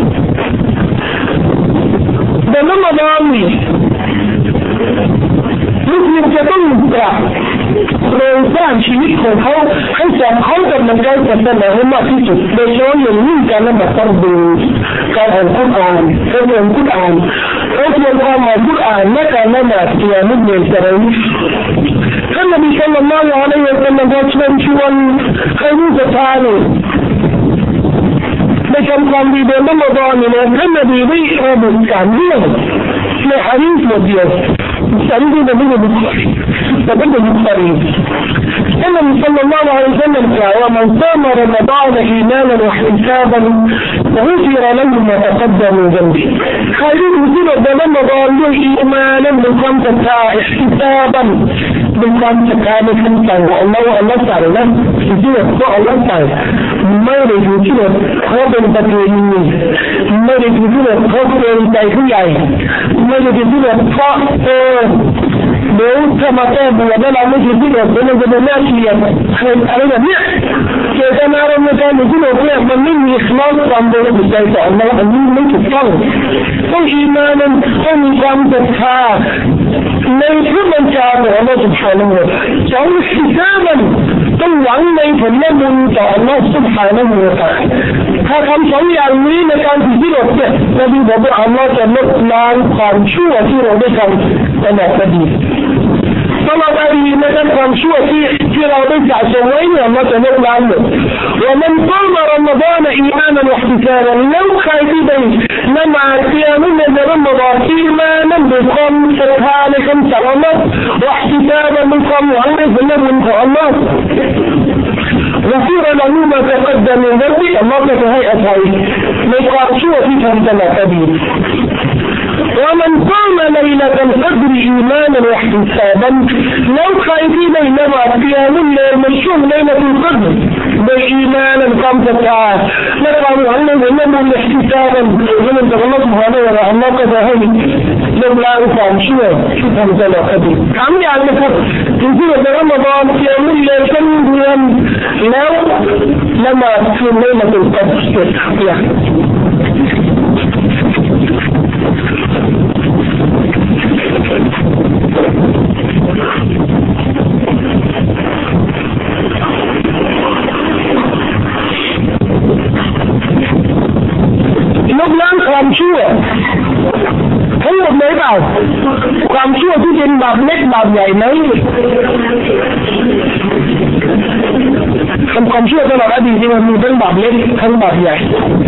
เดือนละวันนี้มุสลิมจะต้องปรับโครงสร้างชีวิตของเขาให้สอดคล้องกับมันได้ศาสนาให้มากที่สุดโดยเฉพาะอย่างยิ่งการละหมาดต้องดูการอ่านกุรอานการเรียนกุรอานการเรียนความอ่านกุรอานและการละหมาดเกี่ยวกับเรื่องตะเราะวีห์ท่านนบีศ็อลลัลลอฮุอะลัยฮิวะซัลลัมได้เชิญชวนให้ผู้ศรัทธาเนี่ยได้ทำความดีเดือนละมฎอนเนี่ยท่านนบีได้ระบุการเรื่องในหะดีษบทเดียวسألني نبي البخاري فبدأ البخاري النبي صلى الله عليه وسلم قال ومن صام رمضان إيمانا واحتسابا غفر له ما تقدم من ذنبه خير مثل رمضان إيمانا بالخمسة احتسابا بالخمسة كانت خمسة والله الله تعالى له يجب الله تعالى ما يريد يجب خبر بطيني ما يريد يجب خبر بطيني ما يريد يجب خبرเดี๋ยวถ้ามาแก้บวชแล้วเราไม่ถึงที่เด็ดเดี๋ยวมันจะเป็นหน้าที่อะไรแบบนี้เจตนาเราในการที่เราเนี่ยมันไม่มีคลอสความบริสุทธิ์ใจต่อเราอันนี้ไม่ถูกต้องต้องอีมานั้นต้องมีความศรัทธาในพระบัญชาของอัลลอฮฺ سبحانه และ تعالى สองสิบห้ามันต้องหวังในผลบุญต่ออัลลอฮฺ سبحانه และ تعالى ถ้าทำสองอย่างนี้ในการที่เราเนี่ยนบีบอกว่าอัลลอฮฺจะลดล้างความชั่วที่เราได้ทำตลอดอดีตตลอดอดีตนั้นความชั่วที่ที่เราได้สะสมไว้เนี่ยเราจะลดล้างหมดومن صام رمضان إيمانا واحتسابا لو خايفين لما قيامنا برمضان إيمانا بقوم سبحانه خمسة الله واحتسابا بقوم وعليه بالنبي الله غفر له ما تقدم من ذنبه الله كهيئة هاي لقاء شو في فهمتنا كبير ومن قام ليلة القدر إيمانا واحتسابا لو خايفين لما قيام الليل مشوم ليلة القدر بإيمانا قام سبحانه لقالوا عنه إنه الاحتسابا ومن تغلط سبحانه الله كهيئة لو لا أفهم شو شو فهمتنا كبير عم يعني تنزل برمضان قيام الليل كم يوم لو لما في ليلة القدر يعنيลบล้างความชั่วทั้งหมดเลยเปล่าความชั่วที่เป็นบาปเล็กบาปใหญ่ไหมทำความชั่วตลอดอดีตที่มันมีทั้งบาปเล็กทั้งบาปใหญ่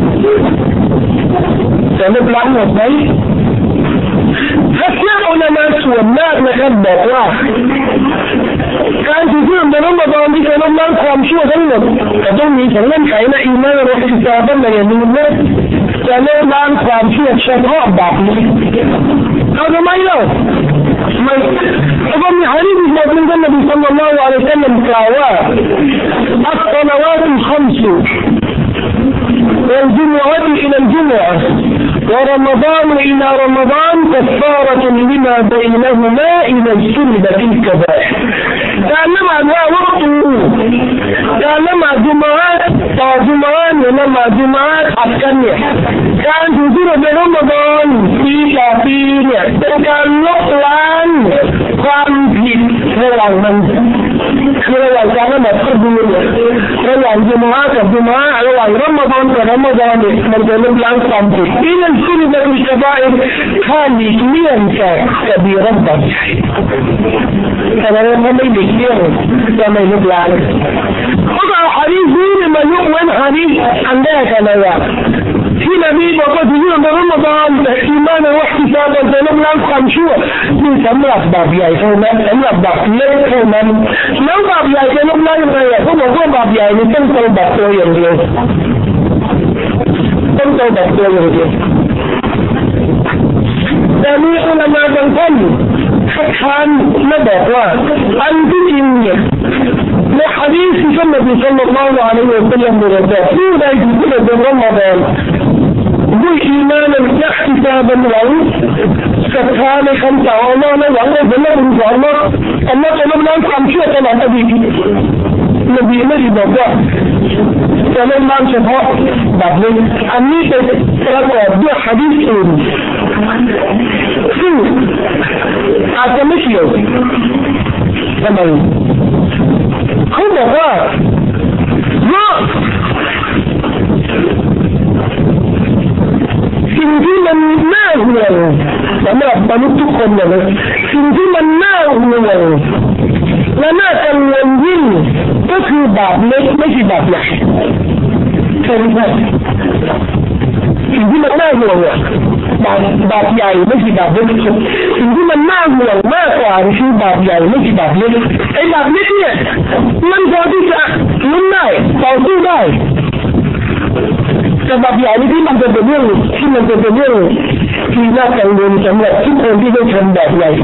แต่ลบล้างหมดไหมทัศนะอุลามะส่วนมากนะครับบอกว่าการที่เพื่อนในรอมฎอนที่จะลบล้างความชั่วทั้งหมดแต่ต้องมีสองเงื่อนไขนะอีมานและอิสลามในอย่างนี้นะจะลบล้างความชั่วเฉพาะบาปเล็กเอาทำไมเล่าไม่เพราะมีฮะดีษบทหนึ่งท่านนบีศ็อลลัลลอฮุอะลัยฮิวะซัลลัมกล่าวว่าอัศศอลาวาตุลคัมซ والجمعة إلى الجمعة ورمضان إلى رمضان كفارة لما بينهما إذا اجتنبت الكبائر تعلم عنها وقته تعلم عن جمعات جمعات ولما جمعات حقانية كان تزور برمضان في كافين كان لقلان كان فيระหว่างมันคือระหว่างการละหมาดกับดูระหว่างจุมอะห์กับจุมอะห์ระหว่างรอมฎอนกับรอมฎอนเนี่ยมันจะลบล้างความผิดอินัลกุลบะอิชบาอิข้าหลีกเลี่ยงจากกบีเราะห์บาปใหญ่แต่เราไม่หลีกเลี่ยงจะไม่ลบล้างเพราะว่าหะดีษนี้มันยกเว้นหะดีษอันแรกอะไรวะที่นบีบอกว่าที่เราในรอมฎอนแต่อีมานและอิหติซาบจะลบล้างความชั่วนี่สำหรับบาปใหญ่เท่านั้นสำหรับบาปเล็กเท่านั้นแล้วบาปใหญ่จะลบล้างยังไงอ่ะเขาบอกว่าบาปใหญ่นี่ต้องเตาบัตตัวอย่างเดียวต้องเตาบัตตัวอย่างเดียวแต่มีอุลามะบางท่านคัดค้านและบอกว่าอันที่จริงเนี่ยในหะดีษที่ท่านนบีศ็อลลัลลอฮุอะลัยฮิวะซัลลัมได้บอกผู้ใดที่อยู่ในรอมฎอนด้วยอีมานและอิติบาบันหวังศรัทธาในคำสอนอัลลอฮ์และหวังในผลบุญของอัลลอฮ์อัลลอฮ์จะลดล้างความเชื่อตลอดอดีตนบีไม่ได้บอกว่าจะลดล้างเฉพาะแบบนี้อันนี้เป็นประกอบด้วยหะดีษอื่นซึ่งอาจจะไม่เกี่ยวทำไมเขาบอกว่าว่าสิ่งที่มันน่าห่วงสำหรับมนุษย์ทุกคนเนี่ยนะสิ่งที่มันน่าห่วงและน่ากังวลยิ่งก็คือบาปเล็กไม่ใช่บาปใหญ่ใช่ไหมสิ่งที่มันน่าห่วงอ่ะบาปบาปใหญ่ไม่ใช่บาปเล็กสิ่งที่มันน่าห่วงมากกว่าคือบาปใหญ่ไม่ใช่บาปเล็กไอ้บาปเล็กเนี่ยมันพอที่จะลุ้นได้ต่อสู้ได้แต่บาปใหญ่ที่มันจะเป็นเรื่องที่มันจะเป็นเรื่องที่น่ากังวลสำหรับทุกคนที่ได้ทำบาปใหญ่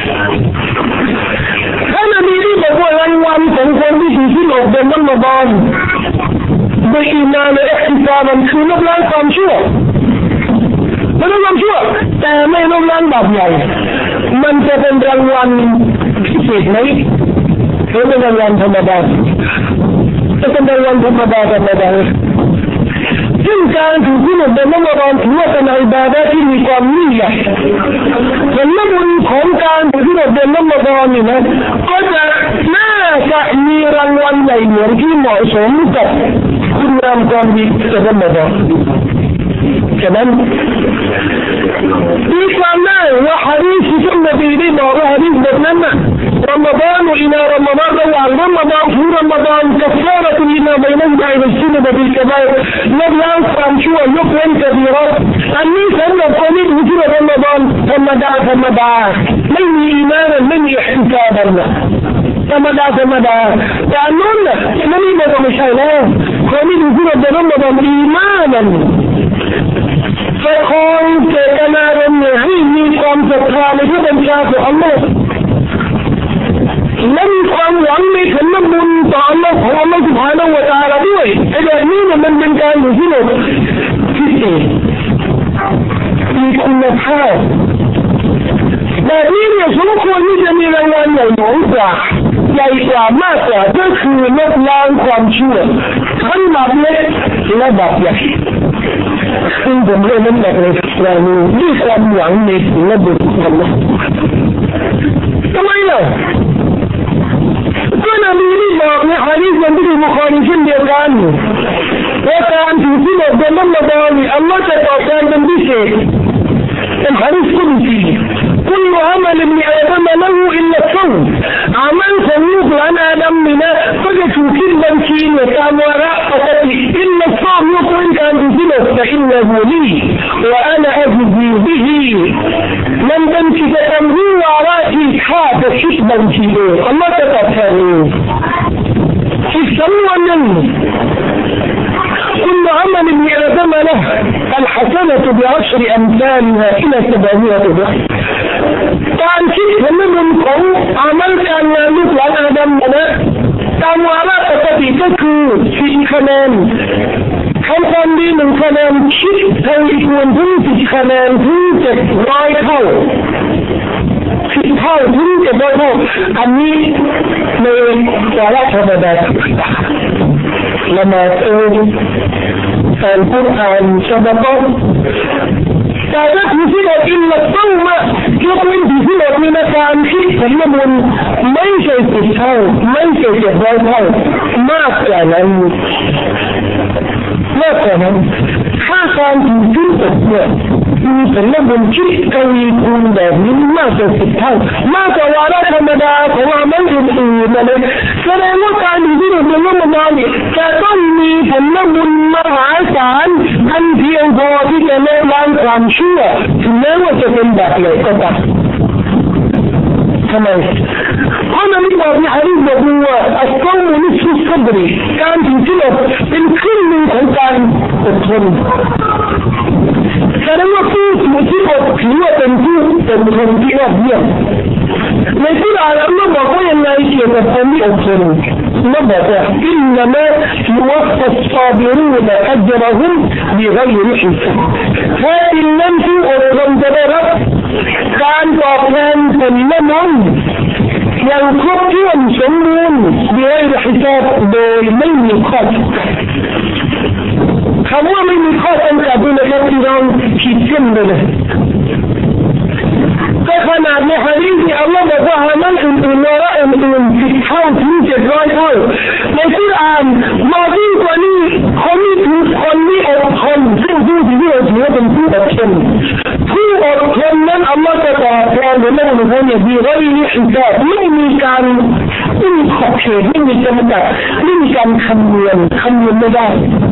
ท่านนบีได้บอกว่ารางวัลของคนที่ถือศีลอดเดือนรอมฎอนโดยอีมานและอิติบามันคือลบล้างความชั่วไม่ต้องความชั่วแต่ไม่ลบล้างบาปใหญ่มันจะเป็นรางวัลพิเศษไหมหรือเป็นรางวัลธรรมดาจะเป็นรางวัลธรรมดาธรรมดาซึ่งการถือศีลอดเดือนรอมฎอนถือว่าเป็นอิบาดะห์ที่มีความยิ่งใหญ่ผลบุญของการถือศีลอดเดือนรอมฎอนนี่นะก็จะน่าจะมีรางวัลใหญ่หลวงที่เหมาะสมกับคุณงามความดีในรอมฎอนฉะนั้นมีความน่าว่าหะดีษที่นบีได้บอกว่าหะดีษแบบนั้นนะรอมฎอนอิลารอมฎอนระหว่างรอมฎอนถึงรอมฎอนกัฟารตุลิมาบัยนะฮุอิลซินบะบิลกะบาอิรลดล้างความชั่วยกเว้นกะบีเราะห์อันนี้สำหรับคนที่ถือศีลรอมฎอนธรรมดาธรรมดาไม่มีอีมานไม่มีอิหติซาบนะธรรมดาธรรมดาแต่นั่นน่ะนั่นนี่มันก็ไม่ใช่แล้วคนที่ถือศีลรอมฎอนอีมานจะคอยเจตนารมณ์ให้มีความศรัทธาในพระบัญชาของอัลลอฮ์และมีความหวังในผลบุญต่ออัลลอฮ์ของอัลลอฮ์ซุบฮานะฮูวะตะอาลาด้วยไอ้แบบนี้เนี่ยมันเป็นการอยู่ที่หนึ่งพิเศษมีคุณภาพแบบนี้เนี่ยสมควรที่จะมีรางวัลใหญ่หลวงกว่าใหญ่กว่ามากกว่าก็คือลดล้างความชั่วทั้งบาปเล็กและบาปใหญ่ซึ่งผมเรียนนั้นแบบในเรามีความหวังในผลบุญของอัลลอฮ์ทำไมล่ะก็นบีได้บอกในหะดีษที่ที่บุคอรีเช่นเดียวกันว่าการถือศีลอดเดือนรอมฎอนนี่อัลลอฮ์จะตอบแทนเป็นพิเศษเป็นหะดีษกุดซีكل عمل ابن آدم له إلا الصوم عمل خلوق لنا آدم منا فجأة كل شيء وكان وراء قتلي إلا الصوم يقول كان بسنة فإنه لي وأنا أجزي به من تمشي تتمري وراءي حاف شكبا شيئا الله تتفهم السموة منه كل عمل ابن آدم له الحسنة بعشر أمثالها إلى سبعمائة ضعفการคิดเห็นในมุมของอามัลการงานลูกหลานอาดัมนะตามวาระปกติก็คือสิบคะแนนทำความดีหนึ่งคะแนนคิดทางอีกวนถึงสิบคะแนนถึงเจ็ดร้อยเท่าสิบเท่าถึงเจ็ดร้อยเท่าอันนี้ในวาระธรรมดาละหมาดเองอ่านกุรอานซะดะกะห์แต่ถ้าถือศีลอดอิลลัตเตาบะห์ยกเว้นถือศีลอดมีการคิดผลบุญไม่ใช่สิบเท่าไม่ใช่เจ็ดร้อยเท่ามากกว่านั้นมากกว่านั้นถ้าการถือศีลอดเนี่ยมีผลบุญคิดทวีคูณแบบนี้มากกว่าสิบเท่ามากกว่าวาระธรรมดาของอามัลอื่นๆนะเลยแสดงว่าการถือศีลอดในรอมฎอนเนี่ยจะต้องมีผลบุญมหาศาลอันเพียงพอที่จะลดล้างความชั่วถึงแม้ว่าจะเป็นแบบไหนก็ตามทำไมเพราะนั้นบอกในหะดีษบอกว่าอัลกอมนิสฟุสซับรีการถือศีลอดเป็นครึ่งหนึ่งของการอดทนแสดงว่าผู้ถือผู้ที่อดถือว่าเป็นผู้เป็นคนที่ยอดเยี่ยมในที่อ่านอัลลอฮ์บอกว่ายังไงเกี่ยวกับคนที่อดทนอัลลอฮ์บอกว่าอินนัมายุวัฟฟัสซาบิรูนอัจรฮุมบิฆอยริฮิซาบแท้จริงนั้นผู้อดทนจะได้รับการตอบแทนผลละมุนอย่างครบถ้วนสมบูรณ์บิฆอยริฮิซาบโดยไม่มีข้อจำกัดคำว่าไม่มีข้อจำกัดด้วยนะครับที่เราคิดขึ้นเลยก็ขนาดในฮะดีษที่อัลลอฮ์บอกว่าอามัลอื่นๆวาระอื่นๆสิบเท่าถึงเจ็ดร้อยเท่าในกุรอานมายิ่งกว่านี้คนนี้ถูกคนนี้อดทนซึ่งผู้ที่เราถือว่าเป็นผู้อดทนผู้อดทนนั้นอัลลอฮ์จะตอบแทนหรือไม่ตอบแทนเนี่ยดีก็ดีอิสระไม่มีการไม่มีขอบเขตไม่มีจำกัดไม่มีการคำนวณคำนวณไม่ได้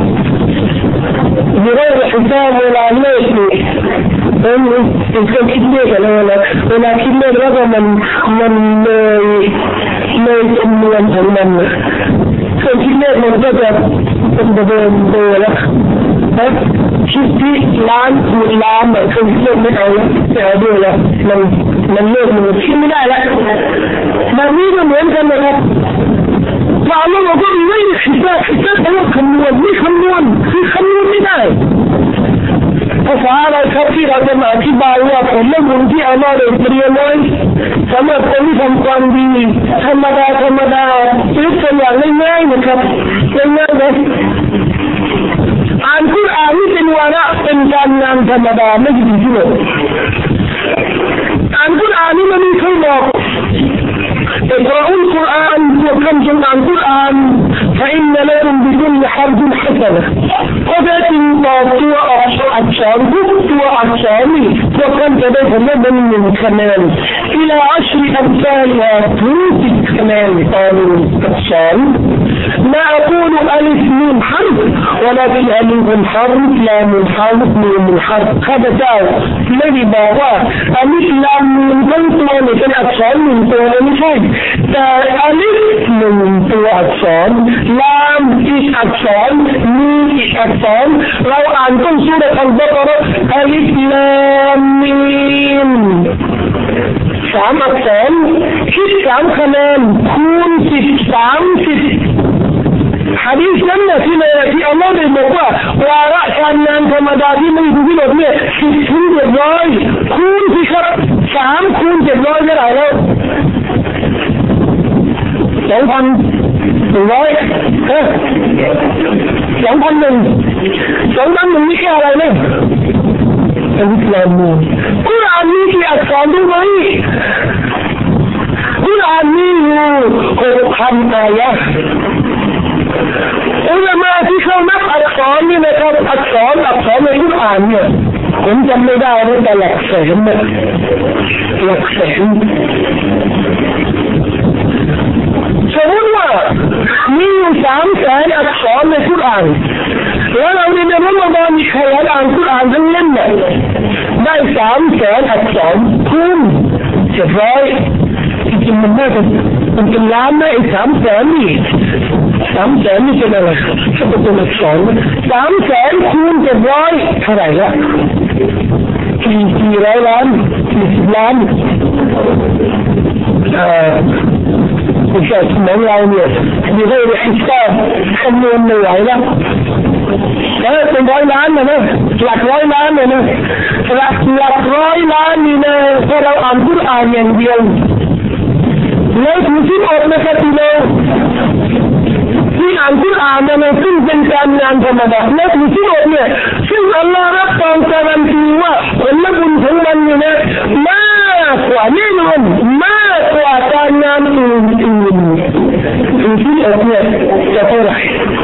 ดีก็อิสระเวลาเลิกนี่เออเป็นเครื่องคิดเลขอะไรนะเวลาคิดเลขแล้วก็มันมันเลยเลยจำนวนของมันเครื่องคิดเลขมันก็จะเป็นเบอร์เบอร์แล้วนะคิดที่ล้านคูณล้านเครื่องคิดเลขไม่เอาแล้วไม่เอาด้วยแล้วมันมันเลขมันคิดไม่ได้แล้วมันนี่ก็เหมือนกันนะครับว่าเราบอกว่าไม่ได้คิดได้คิดได้แต่ว่าคำนวณไม่คำนวณคือคำนวณไม่ได้ภาษาอะไรครับที่เราจะมาอธิบายว่าผลและบุญที่อัลลอฮ์ได้เตรียมไว้สำหรับคนที่ทำความดีธรรมดาธรรมดายกตัวอย่างง่ายๆนะครับง่ายๆเลยอ่านกุรอานนี่เป็นวาระเป็นการงานธรรมดาไม่ใช่ที่ไหนอ่านกุรอานนี่มันมีใครบอกاقرأوا القرآن وكم جمع القرآن فإن لكم بكل حرف حسنة قدت الله أكثر وأكثر وكم تبقى لبن من كمال إلى عشر أمثالها توسك كمال قالوا أكثر لا أقول ألف من حرف ولكن ألف حرف لا من حرف من حرف هذا داو الذي باواه ألف لا من طوى مثل أكثر من طوى مثل แต่อัลิฟหนึ่งตัวอักษรลามอีกอักษรมีอีกอักษรเราอ่านต้นซูเราะห์อัลบะเกาะเราะห์อัลิฟลามมีมสามอักษรคิดสามคะแนนคูณสิบสามสิบฮะดีษนั้นนะที่เลยที่อัลลอฮ์ได้บอกว่าวาระการงานธรรมดาที่ไม่ถูกที่แบบเนี่ยสิบถึงเจ็ดร้อยคูณสิครับสามคูณเจ็ดร้อยไม่ได้แล้วสองพันหนึ่งร้อยเออสองพันหนึ่งสองพันหนึ่งนี่แค่อะไรเนี่ยอัลลอฮ์มีกุรอานมีกี่อักษรรู้ไหมกุรอานมีอยู่หกพันอายะห์อุลามะที่เขานับอักษรนี่นะครับอักษรอักษรในกุรอานเนี่ยผมจำไม่ได้ว่าแต่หลักแสนนะหลักแสนสมมติว่ามีอยู่สามแสนอักษรในกุรอานแล้วเราในรอมฎอนมีใครอ่านกุรอานทั้งเล่มเนี่ยได้สามแสนอักษรคูณเจ็ดร้อยจริงๆมันน่าจะมันเป็นล้านนะไอ้สามแสนนี่สามแสนนี่เป็นอะไรถ้าเป็นอักษรสามแสนคูณเจ็ดร้อยเท่าไหร่ละกี่กี่ร้อยล้านกี่สิบล้านเอ่อไม่ใช่สมองเราเนี่ยมีได้ฮิสาบคำนวณไม่ไหวแล้วเออเป็นร้อยล้านนะนะหลักร้อยล้านนะนะหลักหลักร้อยล้านนี่นะถ้าเราอ่านกุรอานอย่างเดียวแล้วถึงที่อดนะครับที่เราที่อ่านกุรอานเนี่ยซึ่งเป็นการงานธรรมดาแล้วถึงที่อดเนี่ยซึ่งอัลลอฮ์รับรองการันตีว่าผลบุญของมันเนี่ยนะมากกว่าแน่นอนมากกว่าการงานอื่นๆถึงที่อดเนี่ยจะเท่าไหร่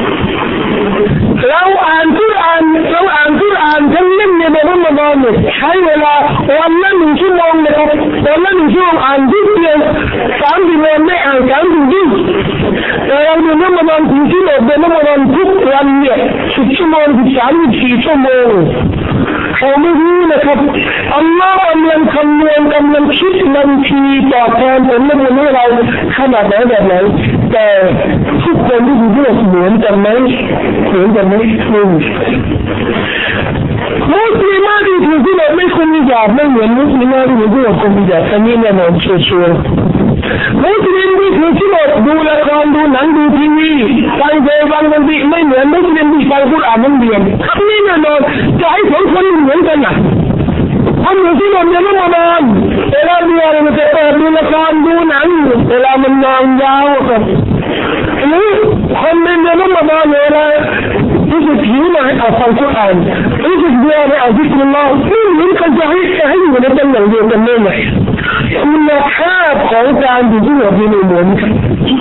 เราอ่านกุรอานเราอ่านกุรอานทั้งเล่มในรอมฎอนเนี่ยใช้เวลาวันละหนึ่งชั่วโมงนะครับวันละหนึ่งชั่วโมงอ่านที่เดียวสามสิบวันไม่อ่านสามสิบวันแต่เราในรอมฎอนถึงที่อดในรอมฎอนทุกวันเนี่ยสิบชั่วโมงสิบสามสิบสี่ชั่วโมงเขาไม่รู้นะครับอัลลอฮ์กำลังคำนวณกำลังคิดบัญชีตอบแทนผลบุญให้เราขนาดไหนแบบไหนแต่ทุกคนที่ดูด้วยเหมือนกันไหมเหมือนกันไหมอืมมุสลิมาที่ถูกที่แบบไม่คุมฮิญาบไม่เหมือนมุสลิมาที่ถูกที่แบบคุมฮิญาบอันนี้แน่นอนชัวร์ๆมุสลิมที่ถูกที่แบบดูละครดูหนังดูทีวีฟังเพลงฟังดนตรีไม่เหมือนมุสลิมที่ฟังกุรอานนั่งเรียนอันนี้แน่นอนจะให้สองคนเหมือนกันนะทำอยู่ที่โรงเรียนรอมฎอนเวลาเรียนมันจะเปิดดูละครดูหนังเวลามันนอนยาวครับหรือคนในเรียนรอมฎอนเวลารู้สึกหิวมาให้เอาฟังกุรอานรู้สึกเบื่อให้เอาซิกรุลลอฮ์นี่มันก็จะให้ให้อยู่ในตำแหน่งเดียวกันได้ไหมคุณภาพของการดูที่เราเป็นเหมือนกัน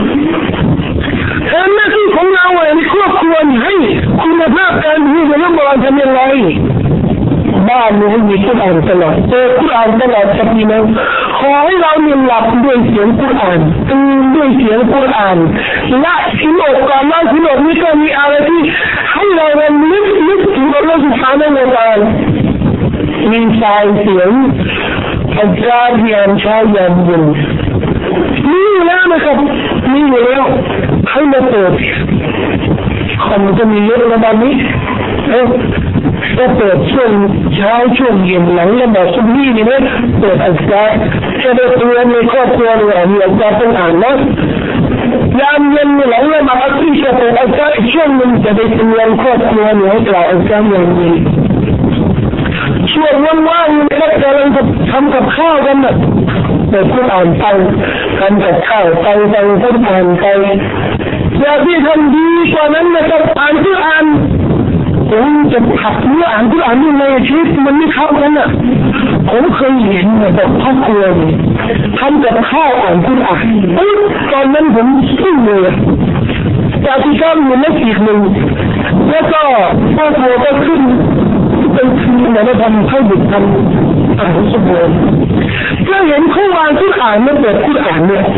หน้าที่ของเราในครอบครัวให้คุณภาพการดูในรอมฎอนทำยังไงบ้านนี้มีกุรอานตลอดเจอกุรอานตลอดสักทีนึงขอให้เรามีหลับด้วยเสียงกุรอานตื่นด้วยเสียงกุรอานละสินอดก่อนละสินอดนี้ก็มีอะไรที่ให้เราเรียนลึกลึกถึงอัลลอฮฺ سبحانه และ تعالى มีสายเสียงอัลกาเรียนชายยามเย็นมีอยู่แล้วนะครับมีอยู่แล้วให้มาเปิดคนจะมีเยอะระดับนี้เออก็เปิดช่วงเช้าช่วงเย็นหลังละหมาดซุบฮีนี่นะเปิดอัลกาจะได้เตือนในครอบครัวเรามีอัลกาต้องอ่านนะยามเย็นหลังละหมาดอัลกีจะเปิดอัลกาช่วงนึงจะได้เตือนครอบครัวเราให้กล่าวอัลกาอย่างนี้ช่วงว่างๆนะครับกำลังทำกับข้าวกันนะเปิดกุรอานไปทำกับข้าวไปไปกุรอานไปอยากที่ทำดีกว่านั้นนะครับอ่านกุรอานผมจะขับเมื่ออ่านกุรอานยังไงชีวิตมันไม่เข้ากันอ่ะผมเคยเห็นแบบครอบครัวทำกับข้าวอ่านกุรอานตอนนั้นผมซึ้งเลยจากที่ข้ามอยู่นักอีกหนึ่งแล้วก็พ่อครัวก็ขึ้นเป็นทีมมาทำข้าวบุญทำอาหารสมบูรณ์ก็เห็นเขาวางกุรอานมาเปิดกุรอานเนี่ย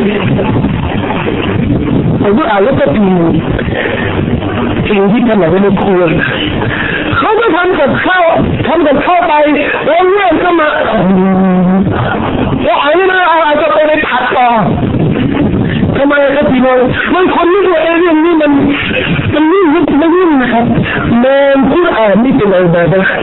ผมก็อ่านแล้วก็ดูสิ่งที่ทำอะไรไม่ควรเขาก็ทำกับข้าวทำกับข้าวไปแล้วเงื่อนก็มาแล้วไอ้นี่นะเอาอาจจะไปในผัดต่อทำไมครับพี่น้องมันคนที่ตัวเองอย่างนี้มันมันนิ่งไม่นิ่งนะครับมองกุรอานนี่เป็นอะไรบ้าง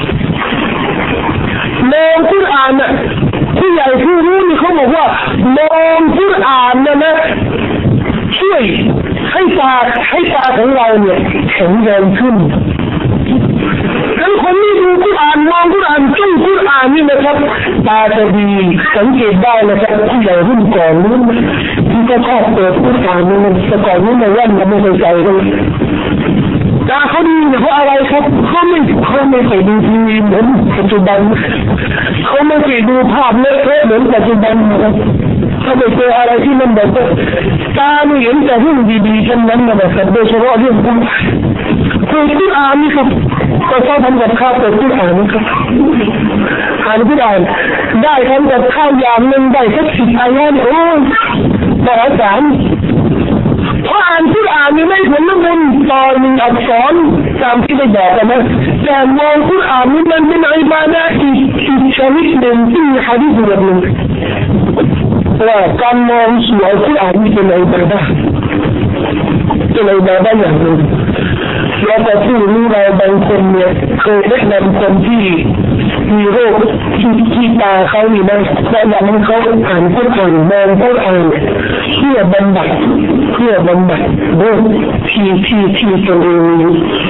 มองกุรอานน่ะผู้ใหญ่ผู้รู้นี่เขาบอกว่ามองกุรอานนะนะช่วยให้ตาให้ตาของเราเนี่ยแข็งแรงขึ้นแล้วคนที่ดูกุรอานมองกุรอานจ้องกุรอานนี่นะครับตาจะดีสังเกตได้นะครับผู้ใหญ่รุ่นก่อนนู้นที่ก็ชอบเปิดกุรอานนี่มันแต่ก่อนนู้นในแว่นมันไม่เคยใส่กันตาเขาดีเพราะอะไรครับเขาไม่เขาไม่เคยดูทีวีเหมือนปัจจุบันเขาไม่เคยดูภาพเละเทะเหมือนปัจจุบันนะครับเขาไปเจออะไรที่มันแบบตาไม่เห็นแต่เรื่องดีๆเช่นนั้นนะครับโดยเฉพาะเรื่องกุรอานคือกุรอานนี่ครับก็ชอบทำกับข้าวเปิดกุรอานนะครับอ่านกุรอานได้ทำกับข้าวอย่างหนึ่งได้สักสิบอายะห์โอ้ยมหาศาลเพราะอ่านกุรอานนี่ไม่ผลน้ำมันตอนหนึ่งอักษรตามที่ได้บอกกันนะแต่มองกุรอานนี่มันเป็นอิบาดะห์อีกอีกชนิดหนึ่งที่มีหะดีษแบบนึงว่าการมองสู่อัลกุรอานนี่เป็นอิบาดะห์เป็นอิบาดะห์อย่างหนึ่งแล้วก็ผู้รู้เราบางคนเนี่ยเคยแนะนำคนที่มีโรคที่ที่ตาเขานี่นะแล้วอย่างนั้นเขาอ่านกุรอานมองกุรอานเพื่อบำบัดเพื่อบำบัดโรคที่ที่ที่ตัวเอง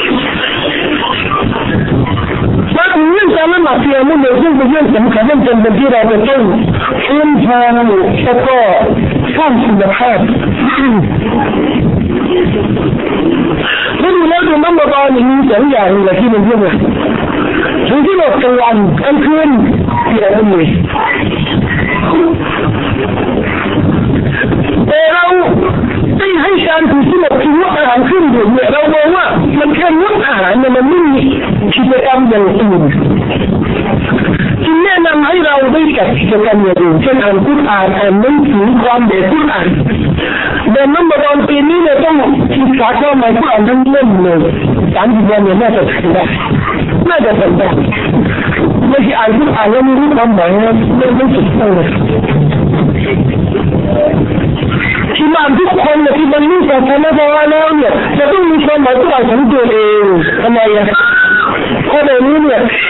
ว่าถึงเรื่องการละหมาดเพียงไม่เหมือนซึ่งเป็นเรื่องสำคัญเรื่องจำเป็นที่เราจะต้องฟื้นฟูแล้วก็สร้างคุณภาพแล้วดูแล้วดูน้ำมันร้อนมีสองอย่างเลยที่มันเรื่องอะไรถึงที่บอกกลางวันกลางคืนที่เราไม่มีแต่เราได้ให้การถือที่บอกที่ว่าอาหารขึ้นอยู่เนี่ยเราบอกว่ามันแค่งดอาหารเนี่ยมันไม่มีกิจกรรมอย่างอื่นจึงแนะนำให้เราได้จัดกิจกรรมอย่างอื่นเช่นอ่านกุรอานอ่านหนังสือความเด็ดกุรอานแต่น้ำมันร้อนปีนี้เนี่ยต้องศึกษาเข้ามากุรอานทั้งเล่มเลยสามสิบวันเนี่ยน่าจะทำได้น่าจะทำได้ไม่ใช่อ่านกุรอานแล้วไม่รู้ความหมายนะไม่ไม่ถูกต้องเลยที่บ้านทุกคนเนี่ยที่บรรลุศาสนาแล้วเนี่ยจะต้องมีความหมายกุรอานของตัวเองทำไมอ่ะเพราะในนี้เนี่ย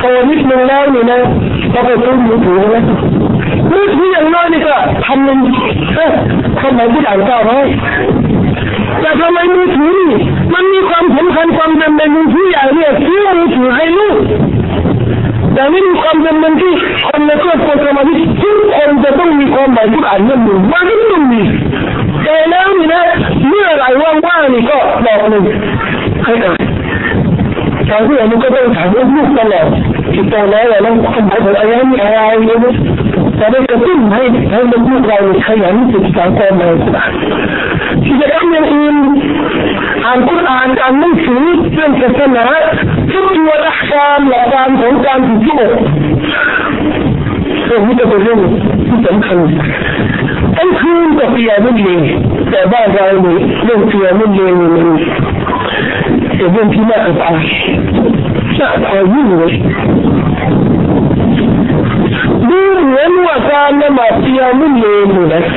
นิดนึงแล้วนี่นะก็ไปซื้อมือถือนะมือถืออย่างน้อยนี่ก็พันหนึ่งเออคนไหนผู้ใหญ่เก้าร้อยแต่ทำไมมือถือนี่มันมีความสำคัญความจำเป็นผู้ใหญ่เนี่ยซื้อมือถือให้ลูกแต่ไม่มีความจำเป็นที่คนในครอบครัวสมาชิกทุกคนจะต้องมีความหมายทุกอันนั่นหนึ่งมันไม่ต้องมีแต่แล้วนี่นะเมื่อไหร่ว่างๆนี่ก็บอกหนึ่งให้อ่านการที่เราก็ต้องถามลูกตลอดที่ตอนนั้นเราต้องทำอะไรอะไรนี่อะไรนี่จะได้กระตุ้นให้ให้ลูกเราขยันศึกษาความหมายต่างๆที่จะทำอย่างอื่นอ่านกุรอานอ่านหนังสือเรื่องศาสนาทุกตัวหลักการหลักการของการฝึกจิตเรื่องนี้จะเป็นเรื่องที่สำคัญทั้งคืนก็เพียรไม่ดีแต่บ้านเราเนี่ยเรื่องเพียรไม่ดีมันเป็นเรื่องที่น่าอับอายน่าอับอายยิ่งเลยดูเหมือนว่าการละหมาดเพียรไม่ดีเลยนะ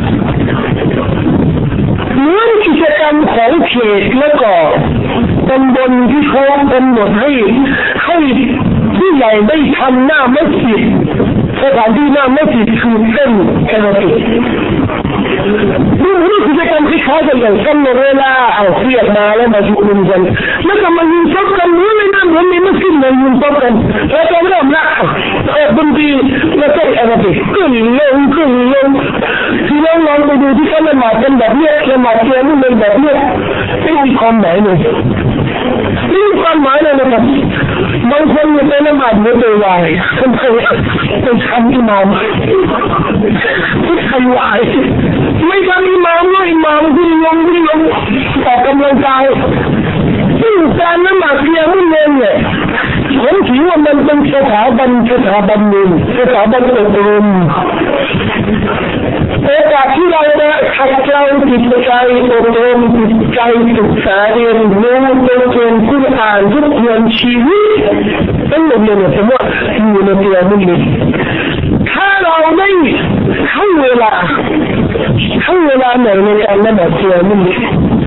เหมือนกิจกรรมของเขตแล้วก็ตำบลที่เขากำหนดให้ให้ผู้ใหญ่ได้ทำหน้ามัสยิดสถานที่หน้ามัสยิดคือเต้นแอโรบิกดูเหมือนกิจกรรมที่เขาจะอย่างกำหนดเวลาเอาเครียดมาแล้วมาชุมนุมกันแล้วก็มายิงซบกันเหมือนในน้ำเหมือนในมัสยิดเลยยิงซบกันแล้วก็เริ่มละเออดนตรีแล้วก็แอโรบิกขึ้นลงขึ้นลงที่เราลองไปดูที่เขาละหมาดกันแบบนี้ละหมาดเทียนนี่เป็นแบบนี้ไม่มีความหมายเลยไม่มีความหมายเลยนะครับบางคนเนี่ยไปละหมาดไม่ได้ไหวคนเคยไปทำอิหม่ามไม่ใครไหวไม่ทำอิหม่ามก็อิหม่ามวิ่งลงวิ่งลงออกกำลังกายซึ่งการละหมาดเพียงไม่เงินเนี่ยผมถือว่ามันเป็นสถาบันสถาบันหนึ่งสถาบันอบรมโอกาสที่เราได้ขัดเกลาจิตใจอบรมจิตใจศึกษาเรียนรู้เรียนรู้คุณอ่านทุกเรื่องชีวิตทั้งหมดเลยเนี่ยผมว่าอยู่ในตัวมันเลยถ้าเราได้ให้เวลาให้เวลาหน่อยในการละหมาดเพียงมันเลย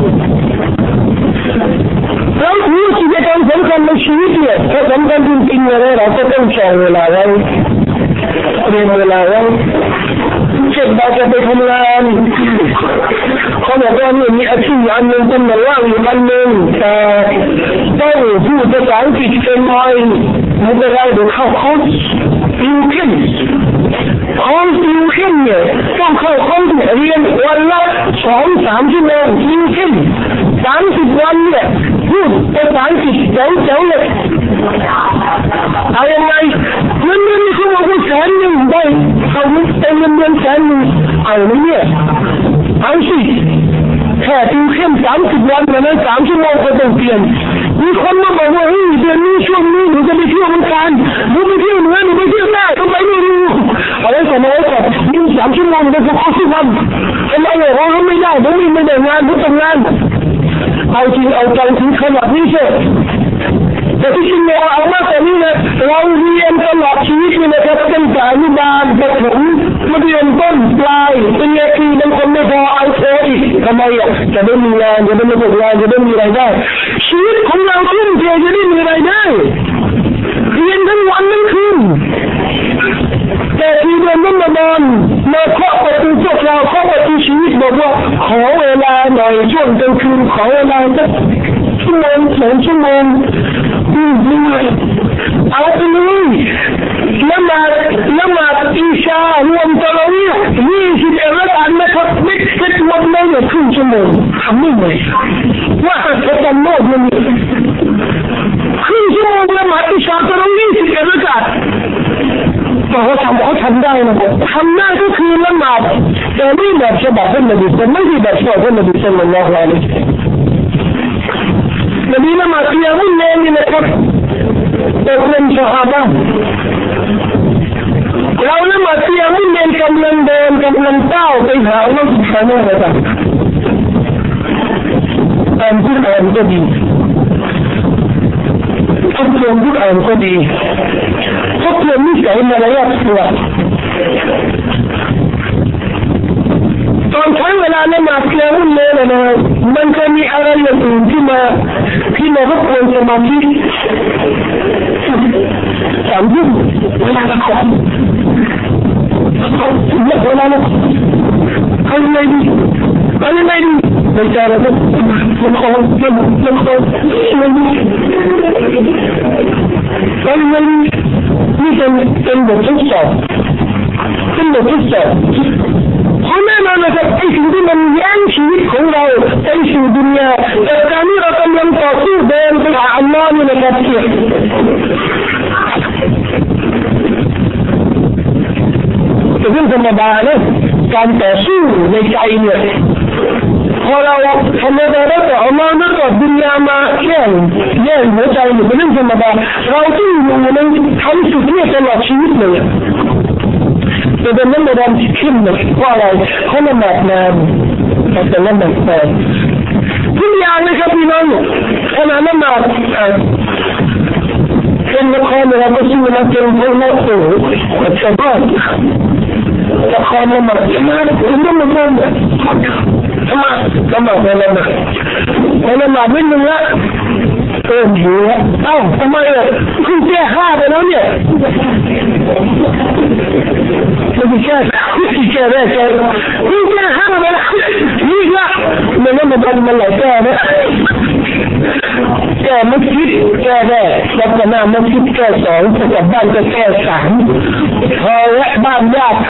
เราถือกิจกรรมสำคัญในชีวิตเนี่ยถ้าสำคัญจริงๆเลยเราก็ต้องใช้เวลาไว้เรียนเวลาไว้เช่นเราจะไปทำงานเขาบอกว่าเนี่ยมีอาชีพอันหนึ่งเป็นว่างอยู่อันหนึ่งแต่ต้องพูดภาษาอังกฤษเป็นหน่อยไม่เป็นไรเดี๋ยวเข้าคอร์สฟิวชั่นคอร์สฟิวชั่นเนี่ยต้องเข้าคอร์สเรียนวันละสองสามชั่วโมงฟิวชั่นสามสิบวันเนี่ยพูดภาษาอังกฤษเจ๋วๆเลยเอายังไงเงินเดือนนี่เขาบอกว่าแสนหนึ่งได้เขาเป็นเงินเดือนแสนหนึ่งเอาไหมเนี่ยเอาสิแค่ฟิวชั่นสามสิบวันนะสามชั่วโมงก็ต้องเปลี่ยนมีคนมาบอกว่าเฮ้ยเดือนนี้ช่วงนี้หนูจะไปเที่ยวมันกันหนูไปเที่ยวเหนือหนูไปเที่ยวใต้ทำไมไม่รู้อะไรสมัยก่อนยิ่งสามชั่วโมงเป็นสักสิบวันทำไมเหรอเขาไม่ได้ผมไม่ได้งานผมทำงานเอาจริงเอาจังถึงขนาดนี้เชียวแต่ที่จริงเราเอามากกว่านี้นะเราเรียนตลอดชีวิตเลยนะครับตั้งแต่อนุบาลประถมมัธยมต้นปลายเป็นไงคือบางคนไม่พอเอาโทอีกทำไมอ่ะจะได้มีงานจะได้มีงานจะได้มีรายได้ชีวิตของเราทุ่มเทจะได้มีรายได้เรียนทั้งวันทั้งคืนแต่ที่เดือนรอมฎอนมาเคาะประตูพวกเราเคาะประตูชีวิตบอกว่าขอเวลาหน่อยช่วงกลางคืนขอเวลาสักชั่วโมงสองชั่วโมงอืมนี่เอาไปเลยละหมาดละหมาดอิชารวมตะเราะวีห์ยี่สิบเอ็ดรากาตนะครับไม่เสร็จหมดเลยเนี่ยครึ่งชั่วโมงทำไม่ไหวว่าจะทำโน่นนี่ครึ่งชั่วโมงละหมาดอิชาตะเราะวีห์สิบเอ็ดรากาตแต่เขาทำเขาทำได้นะทำได้ก็คือละหมาดแต่ไม่แบบฉบับท่านนบีแต่ไม่ใช่แบบฉบับท่านนบีศ็อลลัลลอฮุอะลัยฮิวะซัลลัมนบีละหมาดเพียงไม่เน้นนี่นะครับแต่เป็นซอฮาบะห์เราละหมาดเพียงไม่เน้นกำลังเดินกำลังก้าวไปหาอัลเลาะห์ซุบฮานะฮูวะตะอาลาอ่านกุรอานก็ดีทบทวนกุรอานก็ดีทบทวนนิสัยมารยาทตัวตอนใช้เวลาละหมาดเพียงไม่เน้นนะมันจะมีอะไรอย่างอื่นที่มาที่มารบกวนสมาธิเามทุ่มเวลาละครเวลาละเอายังไงดีเอายังไงดีในใจเราก็มันคงมันมันคงมันเอายังไงดีนี่เป็นเป็นบททดสอบเป็นบททดสอบเพราะแน่นอนนะครับไอ้สิ่งที่มันแย่งชีวิตของเราไอ้สิ่งดุนยาแต่การที่เรากำลังต่อสู้เดินไปหาอัลลอฮ์นี่นะครับเกี่ยวแต่เรื่องธรรมดาเนี่ยการต่อสู้ในใจเนี่ยพอเราธรรมดาแล้วแต่อัลลอฮ์แล้วก็ดุนยามาแย่งแย่งหัวใจเนี่ยเป็นเรื่องธรรมดาเราต้องอยู่ในทำสุดเนี่ยตลอดชีวิตเลยแต่เป็นเรื่องราวที่ขึ้นเลยว่าอะไรเขาละหมาดนานแต่ละหมาดนานทุกอย่างเลยครับพี่น้องขณะละหมาดเป็นละครเราก็สู้นะเป็นพวกนักสู้ชาวบ้านละครละหมาดละหมาดเป็นละหมาดละหมาดละหมาดละหมาดละหมาดละหมาดไม่หนึ่งละเติมหัวเอ้าทำไมอ่ะคุณแก้ห้าไปแล้วเนี่ยไม่ใช่ไม่ใช่แรกแกคุณแก้ห้าไปแล้วนี่ละมันไม่มามันหลายแก้นะแก้มัสยิดแก้แรกแล้วก็หน้ามัสยิดแก้สองกลับบ้านก็แก้สามพอแวะบ้านญาติ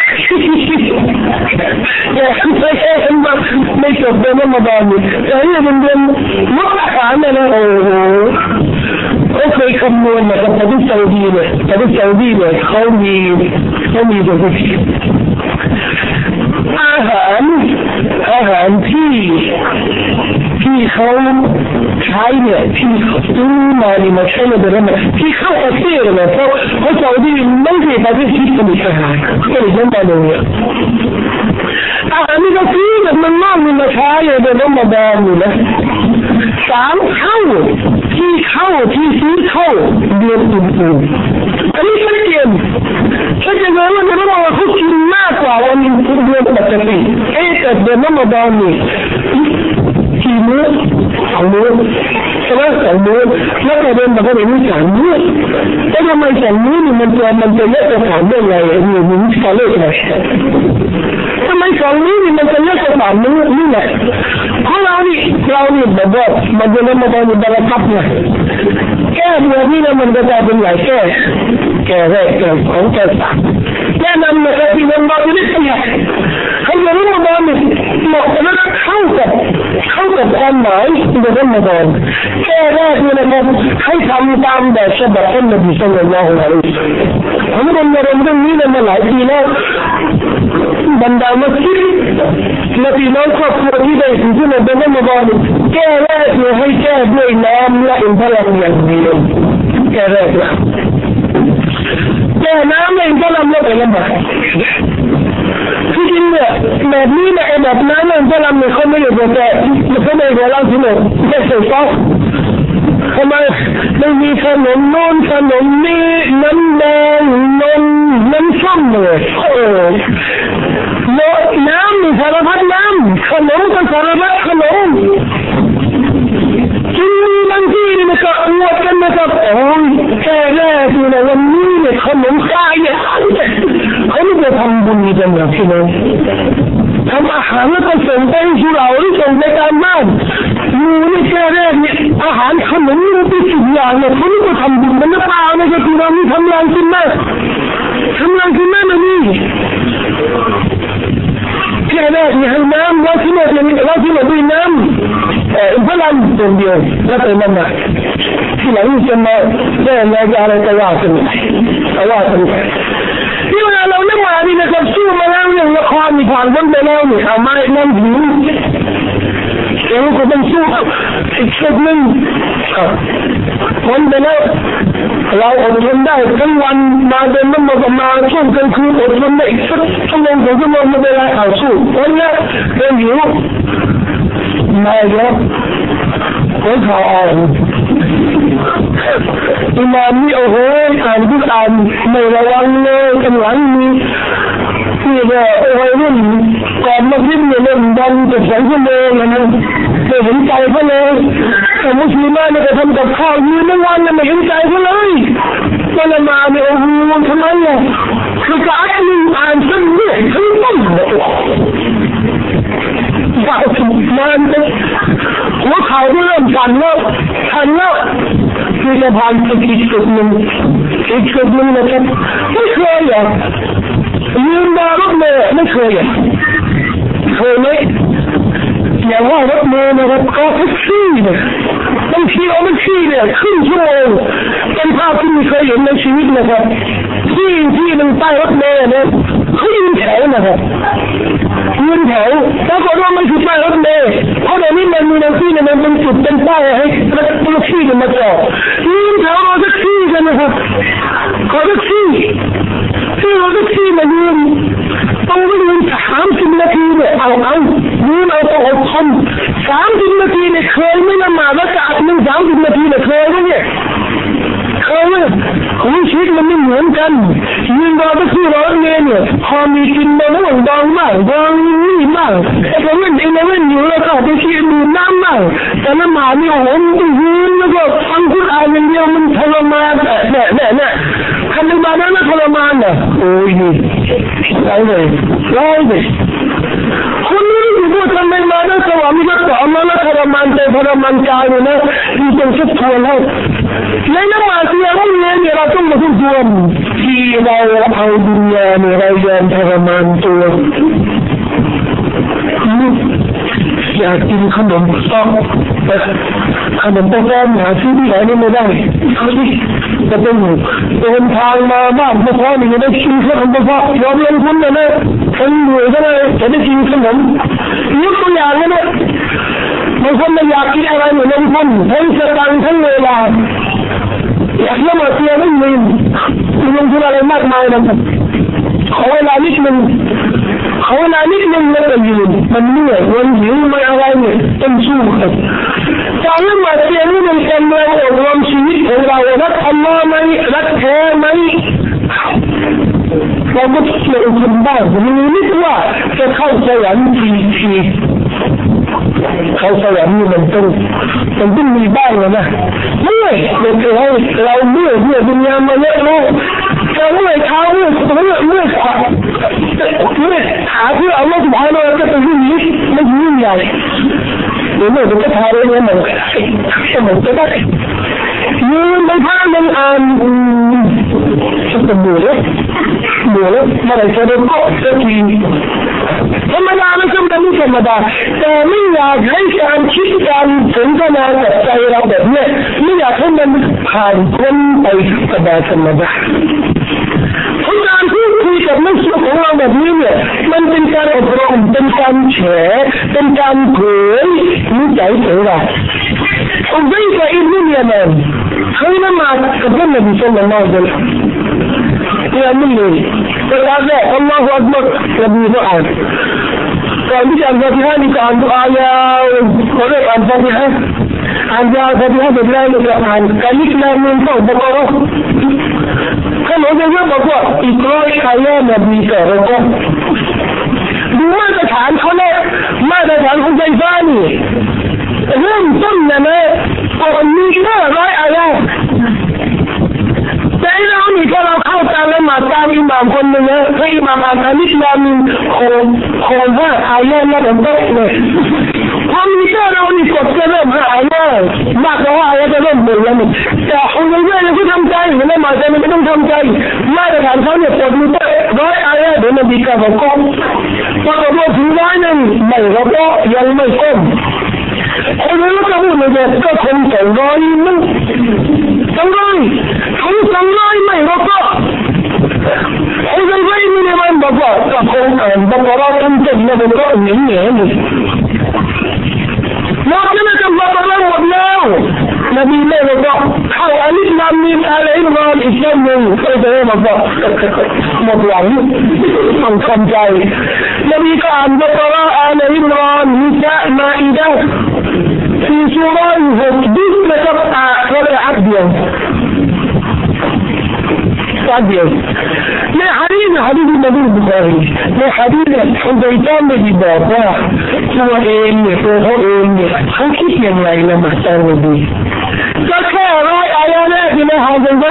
แกไม่ใช่ไม่จบเดือนละมาบานนี่แต่นี่เป็นเดือนมุกอาหารเนี่ยนะโอ้โหเขาเคยคำนวณนะครับประเทศซาอุดีเนี่ยประเทศซาอุดีเนี่ยเขามีเขามีตัวที่อาหารอาหารที่ที่เขาใช้เนี่ยที่ซื้อมาเนี่ยมาใช้ในเดือนนั้นที่เข้าประเทศเนี่ยเพราะเพราะซาอุดีไม่ใช่ประเทศที่มีอาหารก็เลยยังไม่รู้เนี่ยอาหารนี่ก็ซื้อแบบมันน่ามีมาใช้ในเดือนนั้นมาบานอยู่นะสามเท่าที่เข้าที่ซื้อเข้าเดือนอื่นๆอันนี้ชัดเจนชัดเจนเลยว่าในระหว่างเขากินมากกว่าวันเดือนปกติเอ๊ะแต่เดือนนั้นมาบานนี่กี่มื้อสองมื้อใช่ไหมสองมื้อแล้วก็เดินมาก็เป็นสามมื้อแต่ทำไมสองมื้อนี่มันจะมันจะเยอะกว่าสามได้ไงนี่มันสาเลขนะทำไมสองมื้อนี่มันจะเยอะกว่าสามมื้อนี่แหละเพราะเรานี่เรานี่แบบว่ามันจะเริ่มมาเป็นบาร์คับเนี่ยแก้เมื่อที่นั่นมันจะกลายเป็นหลายแก้แก้แรกแก้สองแก้สามแก้นำนะครับที่มันมาเป็นนิสัยเขาจะรู้มาบ้างเหมาะแล้วก็เข้ากับเข้ากับความหมายในเรื่องมาบ้างแก้แรกนี่นะครับให้ทำตามแบบฉบับท่านนบีศ็อลลัลลอฮุอะลัยฮิวะซัลลัมผมเป็นเรื่องนี้มาหลายปีแล้วบรรดามัสยิดและพี่น้องครอบครัวที่ได้ถึงที่เราเป็นเรื่องมาบ้างแก้แรกเนี่ยให้แก้ด้วยน้ำและอินทรีย์อย่างเดียวแก้แรกนะแก้น้ำและอินทรีย์แล้วไปลำบากที่จริงเนี่ยแบบนี้เนี่ยแบบน้ำและอินทรีย์เนี่ยเขาไม่ได้บอกแต่เขาไม่ได้เล่าที่หนึ่งแค่สื่อฟ้องทำไมไม่มีขนมโน้นขนมนี้น้ำแดงนมน้ำส้มเลยโอ้น้ำมีสารพัดน้ำขนมก็สารพัดขนมกินบางทีนี่มันก็อวดกันนะครับโอ้ยแค่แรกนี่นะวันนี้เนี่ยขนมคายเนี่ยเขาไม่ได้ทำบุญกันนะพี่น้องทำอาหารแล้วก็ส่งไปให้เราหรือส่งไปตามบ้านมูนี่แค่แรกเนี่ยอาหารขนมนี่เป็นสิ่งอย่างเนี่ยเขาไม่ได้ทำบุญมันไม่เปล่านะครับพี่น้องนี่ทำงานกินแม่ทำงานกินแม่นะนี่แค่แรกเนี่ยให้น้ำว่าที่ไหนเนี่ยว่าที่ไหนด้วยน้ำเอ่อพลังตัวเดียวแล้วไปมันนะที่หลังจะมาได้อะไรก็ว่ากันก็ว่ากันที่เวลาเราเล่นมานี่นะครับสู้มาแล้วอย่างละครมีผ่านพ้นไปแล้วนี่เอามานั่งหิวเดี๋ยวก็ต้องสู้อีกสักนึงพ้นไปแล้วเราอดทนได้ทั้งวันมาเดินน้ำมามาช่วงกลางคืนอดทนได้อีกสักชั่วโมงสองชั่วโมงไม่เป็นไรเอาสู้วันนี้เดินหิวมาเยอะคนข่าวอ่านอิมามนี่โอ้โหอ่านทุกอ่านไม่ระวังเลยข้างหลังมีที่ว่าวัยรุ่นก่อนมาขึ้นเนี่ยเล่นดันจะสองชั่วโมงนะไม่เห็นใจเขาเลยแต่มุสลิมเนี่ยก็ทำกับข้าวยืนทั้งวันไม่เห็นใจเขาเลยมาละมาเนี่ยโอ้โหทำไมอ่ะคือการอ่านอ่านจนเหนื่อยทั้งต้นเลยว่าสุดมันเลยหัวเข่าเริ่มสั่นแล้วสั่นแล้วคือจะผ่านอีกจุดหนึ่งอีกจุดหนึ่งนะครับไม่เคยอ่ะยืนมารถเมล์ไม่เคยอ่ะเคยไหมอย่างว่ารถเมล์นะครับก็แท็กซี่เนี่ยบางทีเอาแท็กซี่เนี่ยครึ่งชั่วโมงเป็นภาพที่ไม่เคยเห็นในชีวิตนะครับที่ที่มันใต้รถเมล์เนี่ยเขายืนแถวนะครับยืนแถวปรากฏว่ามันคือป้ายรถเมล์เพราะเดี๋ยวนี้มันมีแท็กซี่เนี่ยมันเป็นจุดเป็นป้ายให้รถแท็กซี่เนี่ยมาจอดยืนแถวรถแท็กซี่กันนะครับรถแท็กซี่ที่รถแท็กซี่มายืนต้องไปยืนสามสิบนาทีเนี่ยเอาเอายืนเอาต้องอดทนสามสิบนาทีเนี่ยเคยไม่ละหมาดแล้วกะหนึ่งสามสิบนาทีเนี่ยเคยไหมเนี่ยเคยไหมของชีวิตมันไม่เหมือนกันยืนรอแท็กซี่รอรถเมล์เนี่ยพอมีกินมาแล้วบางบ้างบางนี่บ้างไอ้คนเล่นเองเล่นอยู่แล้วก็ไปชี้ดูน้ำบ้างแต่ละหมาดเนี่ยโอ้โหมันยืนแล้วก็ฟังกุรอานอย่างเดียวมันทรมานแน่แน่แน่ทำในบ้านนั้นทรมานน่ะโอ้ยนี่ร้ายเลยร้ายเลยคนนี้ที่พูดทำในบ้านนั้นสวามีก็สอนมาแล้วทรมานใจทรมานกายเนี่ยนะที่เป็นชุดทวนให้ในน้ำมาเสียรุ่งเนี่ยเราต้องมาทุกทวนที่เราเอาดุนยาเนี่ยเรายอมทรมานตัวอยากกินขนมต้องขนมต้มแซ่บหาซื้อที่ไหนนี่ไม่ได้เขาดิจะเป็นเดินทางมาบ้านพ่อนี่ได้กินขนมพ่อยอมลงทุนเลยนะฉันเหนื่อยก็เลยจะได้กินขนมยกตัวอย่างเลยนะบางคนไม่อยากกินอะไรเหมือนลงทุนทั้งสตางค์ทั้งเวลาอยากเล่มาเสียไม่มีมีลงทุนอะไรมากมายนะขอเวลานิดนึงขอเวลานิดนึงแล้วก็ยืนมันเหนื่อยมันหิวมันอะไรเนี่ยต้องสู้ครับการละหมาดเสียนี่มันเป็นเรื่องอบรมชีวิตของเรารักอัลลอฮ์ไหมรักแท้ไหมเราก็เชื่อคนบ้างมีนิดว่าจะเข้าสวรรค์ทีทีเข้าสวรรค์นี่มันต้องมันต้องมีบ้างนะเมื่อยเราเราเมื่อยเมื่อยดุนยามาเยอะแล้วเราเมื่อยเท้าเมื่อยตัวเมื่อยเมื่อยขาเมื่อยขาเพื่อเอาลูกสุดท้ายเราจะเป็นยิ่งยิ่งไม่ยิ่งใหญ่หรือเมื่อยเป็นกระทาเรื่องมันสมองจะได้ยืนไปท่ามันอ่านสักตัวมือเลยมือเลยมาไหนจะได้ก็สักทีธรรมดาไม่ใช่เป็นธรรมดาแต่ไม่อยากให้การคิดการถึงขนาดแบบใจเราแบบนี้ไม่อยากให้มันผ่านพ้นไปสบายธรรมดาเพราะการพูดคุยกับนักสู้ของเราแบบนี้เนี่ยมันเป็นการอบรมเป็นการแฉเป็นการเผยนิสัยของเราอุบัยกับอิบนุลยามันเคยละหมาดกับท่านนบีศ็อลลัลลอฮุอะลัยฮิวะซัลลัมเนี่ยมันเลยเวลาแรกอัลลอฮฺอักบัรนบีก็อ่านก่อนที่จะอ่านฟาติฮะนี่ก็อ่านดุอาญาวเขาเรียกอ่านฟาติฮะอ่านยาวฟาติฮะแบบนั้นเลยอ่านกาลิกลามินก็บกรอท่านองค์จะบอกว่าอีกร้อยอายะห์นบีแต่เราก็ดูมาตรฐานเขาเนี่ยมาตรฐานของใจฟ้านี่เริ่มต้นนะนะก่อนมีแค่ร้อยอายะห์แต่เรานี่ถ้าเราเข้าตามละหมาดตามอิหม่ามคนหนึ่งนะถ้าอิหม่ามอ่านอะลิฟลามินโคโคห้าอายะห์แล้วผมก็เลยพอมีแค่เรานี่กดจะเริ่มห้าอายะห์มากกว่าอายะห์จะเริ่มหมดแล้วมันแต่คนเยอะๆเนี่ยเขาทำใจเห็นละหมาดแต่มันไม่ต้องทำใจมาตรฐานเขาเนี่ยกดมีแค่ร้อยอายะห์เดี๋ยวมันดีกว่าผมก็พอเราถึงร้อยนึงไม่เราก็ยังไม่ก้มคนนี้ก็พูดเลยก็คงสองร้อยมั้งสองร้อยถึงสองร้อยไม่เราก็ไอ้คนนี้มีมันบอกว่าก็คงอ่านบอกว่าเราทำจริงนะผมก็เหนียวเหนียวเลยนอกจากนั้นบอกว่าเราหมดแล้วนบีเลยบอกเข้าอันนี้นำมีอะไรมาอีกเรื่องหนึ่งก็เลยบอกว่าหมดหวังต้องทำใจนบีก็อ่านบอกว่าอันนี้นอนนิสะมาอิดะفي سورة هتبت لتبقى ولا عبدين عبدين ما حديث حديث النبي البخاري ما حديث حذيفان بن بابا هو ايه هو ايه حكيت يعني لما احتار به فكان رأي آيانات ما هذا الزوج يقول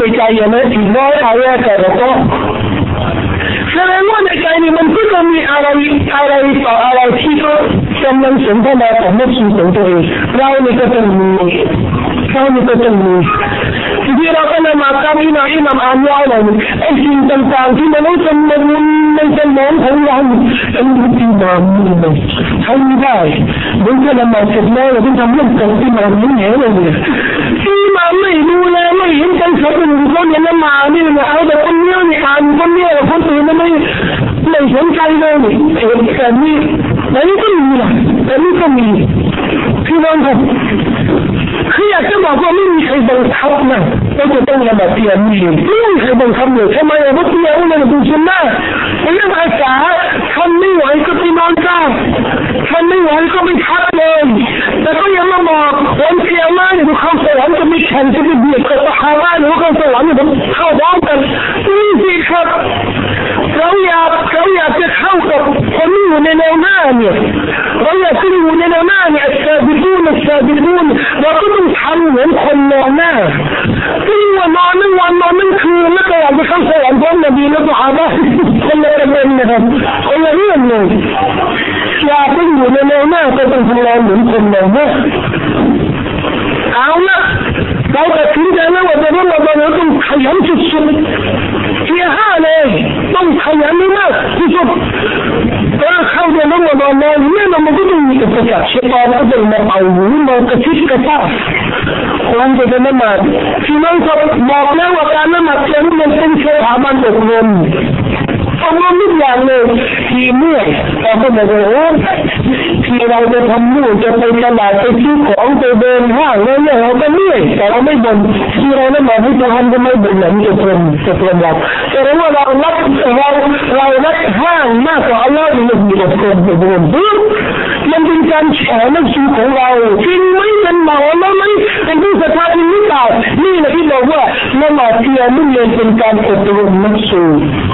ในใจอย่างนั้นอีกน้อยอายะแต่เราก็แสดงว่าในใจนี่มันก็จะมีอะไรอะไรต่ออะไรที่ก็กำลังสนทนาของนักสู้ของตัวเองเรานี่ก็ต้องมีเรานี่ก็ต้องมีที่เราก็นำมาคำอิมามอิมามอ่านว่าอะไรไอ้สิ่งต่างๆที่มนุษย์มันในสมองของเราไอ้อิมามนี่มันทำไม่ได้บางทีนำมาเสร็จแล้วเราต้องทำเรื่องของอิมามนี่เหนื่อยเลยอิมามไม่ดูแลไม่เห็นใจเขาเป็นคนอย่างนั้นมานี่นะเอาแต่คนเนี้ยนี่อ่านคนเนี้ยคนอื่นไม่ไม่สนใจเลยแต่นี่แต่นี่ก็มีนะแต่นี่ก็มีพี่น้องครับคืออยากจะบอกว่าไม่มีใครบังคับนะเราจะต้องละหมาดเตียมนี่ไม่มีใครบังคับเลยทำไมอ่ะเพราะเตียมมันเป็นสุนนะเรื่องภาษาทำไม่ไหวก็ไปนอนกลางทำไม่ไหวก็ไม่พักเลยแต่ก็ยังมาบอกวันเตียมมาเนี่ยดูเข้าสวรรค์จะมีแข่งจะมีเบียดกับสหายหรือเข้าสวรรค์เนี่ยผมเข้าพร้อมกันนี่สิครับเราอยากเราอยากจะเข้ากับคนที่อยู่ในแนวหน้าเนี่ยเราอยากจะอยู่ในแนวหน้าเนี่ยซาบิบูนซาบิบูนเราก็ต้องทำเหมือนคนแนวหน้าที่ว่านอนทั้งวันนอนทั้งคืนแล้วก็อยากจะเข้าสวรรค์พร้อมนบีและซอฮาบะห์คนละประเด็นนะครับคนละเรื่องเลยอยากจะอยู่ในแนวหน้าก็ต้องทำงานเหมือนคนแนวหน้าเอาละเราตัดสินใจแล้วว่าจะต้องเราต้องขยันสุดๆเที่ยห้าเลยต้องขยันมากที่สุดเออเข้าเดือนละวันละวันเนี่ยเราไม่ต้องมีอุปสรรคชีวิตเราจะมาเอาหูมากระชิดกระชากคนจะเป็นละหมาดที่น้องเขาบอกแล้วว่าการละหมาดเป็นมันเป็นสถาบันอบรมอบรมทุกอย่างเลยที่เมื่อยเราก็บอกว่าที่เราจะทำนู่นจะไปตลาดไปซื้อของไปเดินห้างแล้วเนี่ยเราก็เมื่อยแต่เราไม่บ่นที่เราละหมาดให้ทำก็ไม่บ่นหลังจะเพลินจะเพลินเราแต่ว่าเรารักเราเรารักห้างมากกว่าอัลลอฮ์นี่มันมีแต่เพลินเพลินมันเป็นการแฉนักสู้ของเราจริงไหมเป็นหมอแล้วไหมเป็นผู้ศรัทธาจริงหรือเปล่านี่แหละที่บอกว่าละหมาดเพียงมุ่งเน้นเป็นการอบรมนักสู้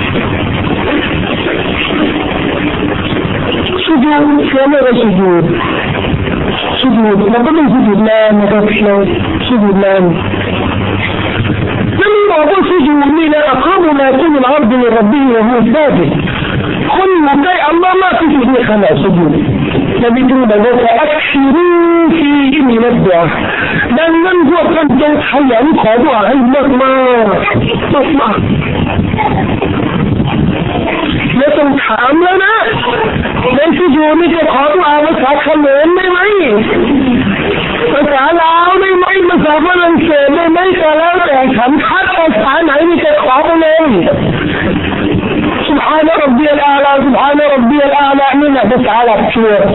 สุญูดเชื่อเลยสุญูดสุญูดมันก็ไม่สุญูดนานนะครับเราสุญูดนานนั่นบอกว่าสุญูดนี่นะอัครบุมาตุลอับดุลรับบีวะฮุซาบิคนอยู่ใกล้อัลลอฮ์มากที่สุดในขณะสุญูดนบีจึงบอกว่าอักษิรูฟีมินัดดุอาดังนั้นพวกท่านจงขยันขอดุอาให้มากมากมากไม่ต้องถามแล้วนะในสุญูดนี่จะขอดุอาภาษาเขมรได้ไหมภาษาลาวได้ไหมภาษาฝรั่งเศสได้ไหมแต่แล้วแต่ฉันทัดภาษาไหนนี่จะขอไปเลย سبحان ربي الأعلى سبحان ربي الأعلى นี่แหละภาษาหลักชัวร์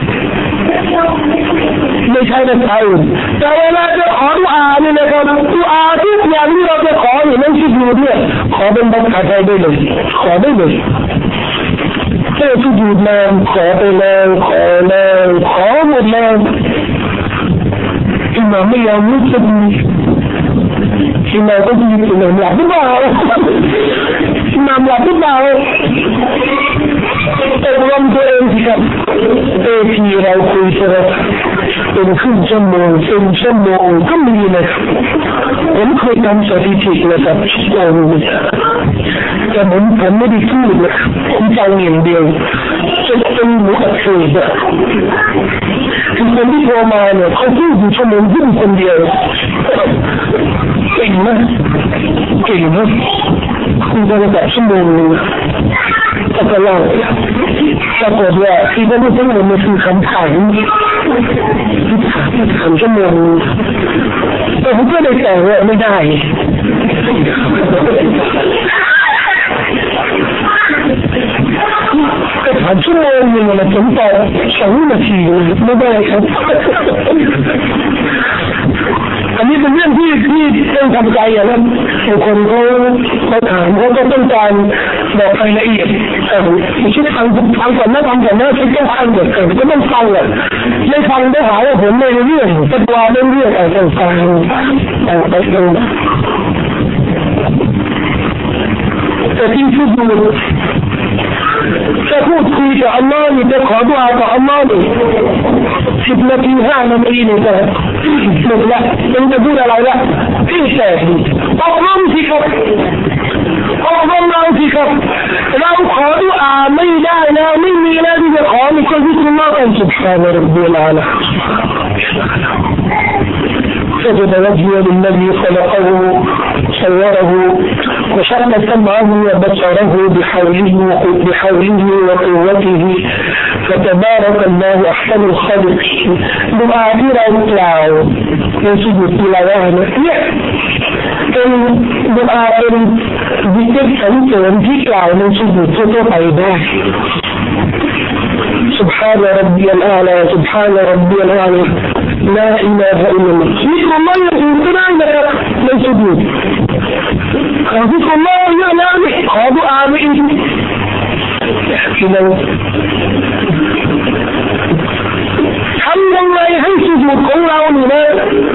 ไม่ใช่ภาษาอื่นแต่เวลาจะขอดุอาเนี่ยนะครับดุอาทุกอย่างที่เราจะขออยู่ในสุญูดเนี่ยขอเป็นภาษาไทยได้เลยขอได้เลยเจ้าสุญูดนานขอไปแล้วขอแล้วขอหมดแล้วอิหม่ามไม่ยอมลุกสักทีอิหม่ามก็ดีอิหม่ามหลับหรือเปล่าอิหม่ามหลับหรือเปล่าตกลงตัวเองสิครับเอทีเราคุยกันเป็นครึ่งชั่วโมงเป็นชั่วโมงก็มีนะผมเคยทำสถิตินะครับโอ้โหแต่ผมผมไม่ได้พูดนะผมฟังอย่างเดียวจนเป็นหมูอัดเสบอะคือคนที่โทรมาเนี่ยเขาพูดอยู่ชั่วโมงยิ่งคนเดียวเก่งนะเก่งนะคุยกันแบบชั่วโมงนึงแต่ก็เล่าปรากฏว่าที่ได้ทั้งหมดมันคือคำถามถามชั่วโมงแต่ผมก็ได้แต่ว่าไม่ได้ก็ถามชั่วโมงนึงนะผมตอบสองนาทีไม่ได้ครับอันนี้เป็นเรื่องที่ที่ต้องทำใจอย่างนั้นบางคนเขาเขาถามเขาก็ต้องการบอกรายละเอียดแต่ไม่ใช่ฟังฟังก่อนนะฟังก่อนนะฉันต้องฟังเดี๋ยวเกิดก็ต้องฟังแหละไม่ฟังได้หาว่าผมไม่รู้เรื่องก็ตัวไม่รู้เรื่องอะไรต้องฟังแต่ไปดูแต่ที่สุดจะพูดคุยกับอัลลอฮ์นี่จะขอดุอากับอัลลอฮ์นี่สิบนาทีห้านาทีนี่ก็หมดละยังจะพูดอะไรละพี่แต่อบรมสิครับอบรมเราสิครับเราขอดุอาไม่ได้แล้วไม่มีแล้วที่จะขอมีคนที่คุณมากอันสุดท้ายในระบบเราละسجد وجهه للذي خلقه صوره وشق سمعه وبصره بحوله بحوله وقوته فتبارك الله احسن الخالق دعاءที่เรากล่าวในสุญูดที่เราว่าเนี่ยเป็นดุอาเป็นวิธีสังเสริญที่กล่าวในสุญูดทั่วไปได้ سبحان ربي الأعلى سبحان ربي الأعلى لا إله إلا الله ذكر الله يقول لك من سجود ذكر الله يعلم قالوا آمين إذا حمد اللهให้สุญูดของเราเนี่ย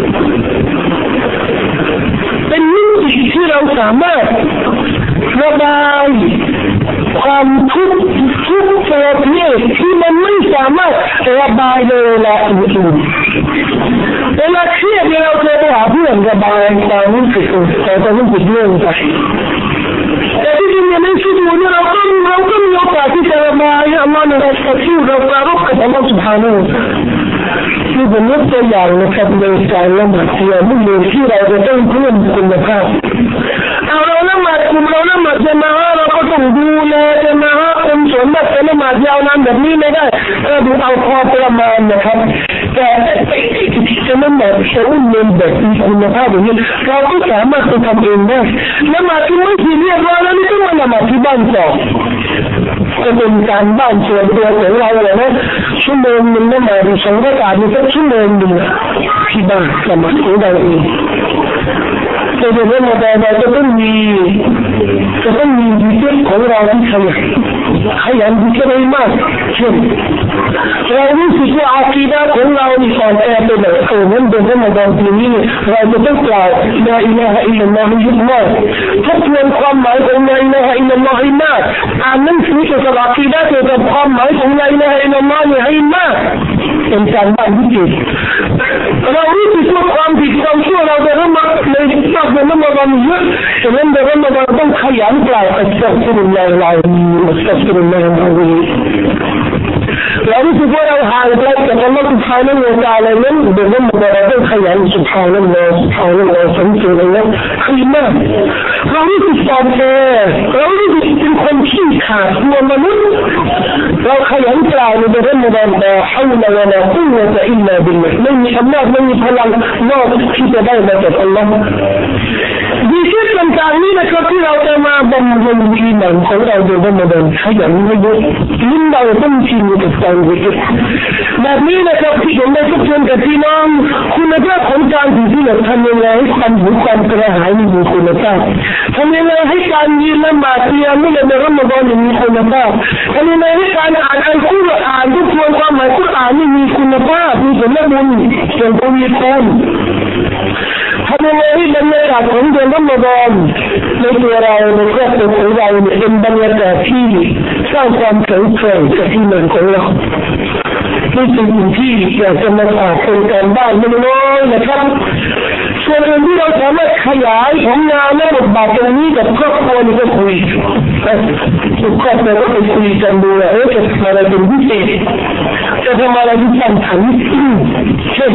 เป็นนิ่งที่เราสามารถระบายความทุกข์ทุกประเภทที่มันไม่สามารถระบายในเวลาอื่นๆเวลาเครียดเราจะไปหาเพื่อนระบายความรู้สึกแต่ความรู้สึกเรื่องไปแต่ที่จริงในชีวิตนี้เราก็เราก็มีโอกาสที่จะระบายอัลลอฮ์ในอัลกุรอานเราปรารถกับอัลลอฮ์ سبحانه นี่เป็นยกตัวอย่างนะครับในการละหมาดที่เราไม่ลืมที่เราจะต้องเพิ่มคุณภาพเอาเราละหมาดกลุ่มเราละหมาดจะมาเราก็ต้องดูแลจะมาคนสนแบบจะละหมาดยาวนานแบบนี้ไม่ได้ก็ดูเอาพอประมาณนะครับแต่จะละหมาดเช้าเย็นแบบมีคุณภาพอย่างนี้เราก็สามารถทำเองได้ละหมาดที่ไม่ซีเรียสเราแล้วนี่ก็มาละหมาดที่บ้านต่อก็เป็นการบ้านส่วนตัวของเราเลยนะชั่วโมงนึงละหมาดสองรากาศนี่สักชั่วโมงนึงที่บ้านละหมาดของเราเองแต่ในระดับเราจะต้องมีจะต้องมีวิธีของเราที่ขยันขยันที่จะได้มากเช่นเรารู้สึกว่าอาคีดะของเรานี่อ่อนแอไปหน่อยเออนั้นเป็นระดับปีนี้เราจะต้องกล่าวลาอิลาฮะอิลลัลลอฮ์ให้มากทบทวนความหมายของลาอิลาฮะอิลลัลลอฮ์ให้มากอ่านหนังสือเกี่ยวกับอาคีดะเกี่ยวกับความหมายของลาอิลาฮะอิลลัลลอฮ์ให้มากเป็นการบ้านที่ดีเรารู้สึกว่าความผิดความชั่วเราจะละหมาดในตักในละหมาดเยอะฉะนั้นในละหมาดต้องขยันกล่าวอัสตัฆฟิรุลลอฮ์อัลลอฮ์อัสตัฆฟิรุลลอฮ์อัลลอฮ์เรารู้สึกว่าเราห่างไกลจากอัลลอฮ์ سبحانه และ تعالى นั้นในละหมาดเราต้องขยัน سبحان الله سبحان الله สันติแล้วให้มากเรารู้สึกอ่อนแอเรารู้สึกเป็นคนขี้ขาดตัวมนุษย์เราขยันกล่าวในละหมาดลาฮาวละวะลากุวะตะอิลลาบิลลาฮ์ไม่มีอำนาจไม่มีพลังนอกที่จะได้มาจากอัลลอฮ์ดีที่ต่างๆนี้นะครับที่เราจะมาบำรุงอีหมันของเราโดยละหมาดขยันไม่เยอะลิ้นเราต้องชินกับการวิจิตรแบบนี้นะครับที่ผมได้ทบทวนกับพี่น้องคุณภาพของการถือศีลทำยังไงให้ความหิวความกระหายมีคุณภาพทำยังไงให้การยืนละหมาดเพียงไม่ในละหมาดมีคุณภาพทำยังไงให้การอ่านอัลกุรอานทุกคนความหมายกุรอานนี่มีคุณภาพมีผลบุญเกี่ยวกับวิถีทำยังไงให้บรรยากาศของเดือนละหมาดในตัวเราในครอบครัวของเราเป็นบรรยากาศที่สร้างความแข็งแกร่งกับที่มันของเรานี่เป็นสิ่งที่อยากจะมาฝากคนการบ้านน้อยๆนะครับส่วนอื่นที่เราสามารถขยายผลงานและบทบาทตรงนี้กับครอบครัวนี่ก็คุยทุกครอบครัวก็ไปคุยกันดูว่าเออจะทำอะไรเป็นพิเศษจะทำอะไรที่สำคัญเช่น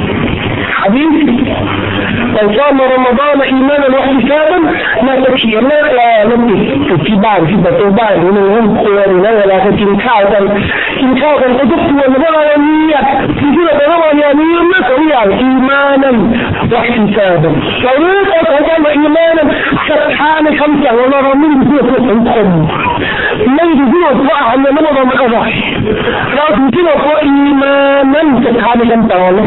حديث لو صام رمضان إيمانا واحتسابا ما تكشيرنا لا لم تتبان في بطوبان منهم قواننا ولا تكين كاوتا كين كاوتا قدفت والغرانية في كل الغرانية ما سريع إيمانا واحتسابا لو رأيت أصام إيمانا سبحان خمسة ولا رمين بسيطة سنتخم ما يجزيه أطلع عن نمضى مقضح لا تنسيه إيمانا سبحان خمسة ولا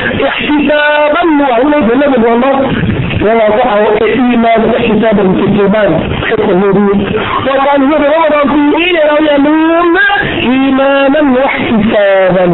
احتسابا وعلى جلب والله ولا ضعه إيمان احتسابا في الجبال حتى النبي وقال هو رمضان في إيه أو يمون إيمانا واحتسابا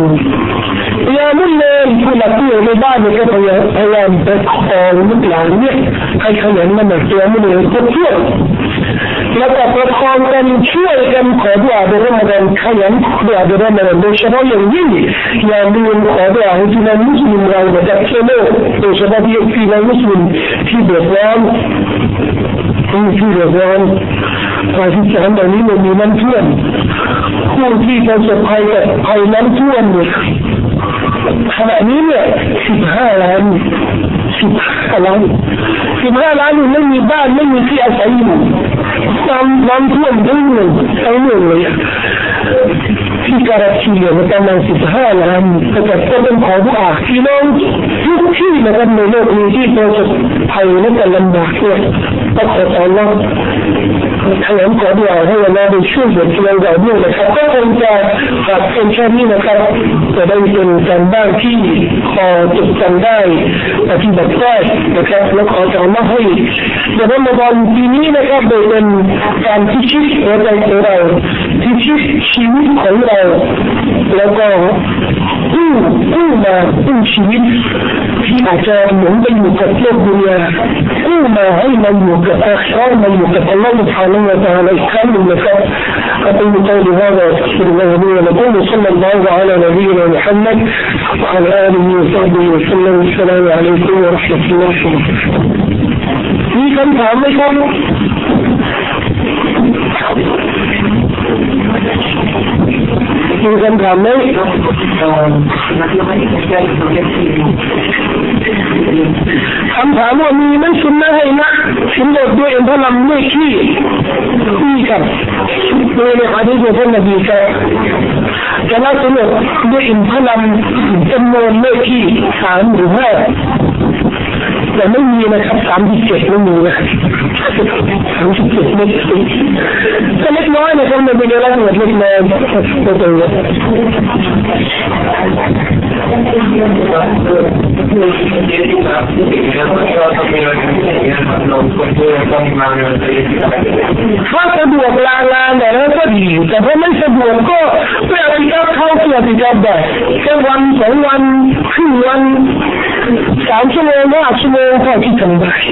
يا ملا يقول لك لبعض كيف أيام بتخطر مثل عنه هاي خلينا لما يا ملا يتطورแล้วก็ประคองกันช่วยกันขอดุอาในรอมฎอนขยันดุอาในรอมฎอนโดยเฉพาะอย่างยิ่งอย่าลืมขอดุอาให้พี่น้องมุสลิมเราในประเทศโลกโดยเฉพาะที่พี่น้องมุสลิมทที่เดือดร้อนผู้ที่เดือดร้อนภายที่สามแบบนี้มันมีน้ำท่วมผู้ที่ประสบภัยกับภัยน้ำท่วมเนี่ยขณะนี้เนี่ยสิบห้าล้านสิบห้าล้านสิบห้าล้านนี่ไม่มีบ้านไม่มีที่อาศัยอยู่น้ำน้ำท่วมทั้งเมืองทั้งเมืองเลยที่กราชีเนี่ยมันประมาณสิบห้าล้านแต่ก็เป็นของผู้อาพี่น้องทุกที่นะครับในโลกนี้ที่ประสบภัยและการลำบากเนี่ยต้องขออัลลอฮ์ขยันขอดุอาให้อัลลอฮ์ได้ช่วยเหลือเราด้วยนะครับก็คงจะฝากเป็นแค่นี้นะครับจะได้เป็นการบ้านที่พอจดจำได้ปฏิบัติได้นะครับแล้วขออัลลอฮ์ให้ในรอมฎอนปีนี้นะครับโดยเป็นการพิชิตหัวใจของเราพิชิตชีวิตของเราแล้วก็กู้กู้มากู้ชีวิตที่อาจจะหมุนไปอยู่กับโลกดุนยากู้มาให้มันอยู่กับอาคิเราะห์มาอยู่กับอัลลอฮฺ سبحانه และ تعالى อีกครั้งหนึ่งนะครับأقول قولي هذا وأستغفر الله لي ولكم وصلى الله على نبينا محمد وعلى آله وصحبه وسلم السلام عليكم ورحمة الله وبركاته. มีคำถามไหมครับมีคำถามไหมคำถามว่ามีไหมสุนนะให้นะสินบทด้วยอินทรามด้วยขี้ขี้กันโดยในฮะดีษของท่านนบีครับจะละสินบทด้วยอินทรามจำนวนเลขที่สามหรือห้าแต่ไม่มีนะครับสามสิบเจ็ดไม่มีนะสามสิบเจ็ดไม่มีก็เล็กน้อยนะครับมันเป็นอะไรเล็กน้อยก็เป็นถ้าสะดวกลางานแต่แล้วก็ดีแต่ถ้าไม่สะดวกก็ไปเอาติดเข้าเกี่ยวติดได้แค่วันสองวันครึ่งวันสามชั่วโมงห้าชั่วโมงพอที่ทำได้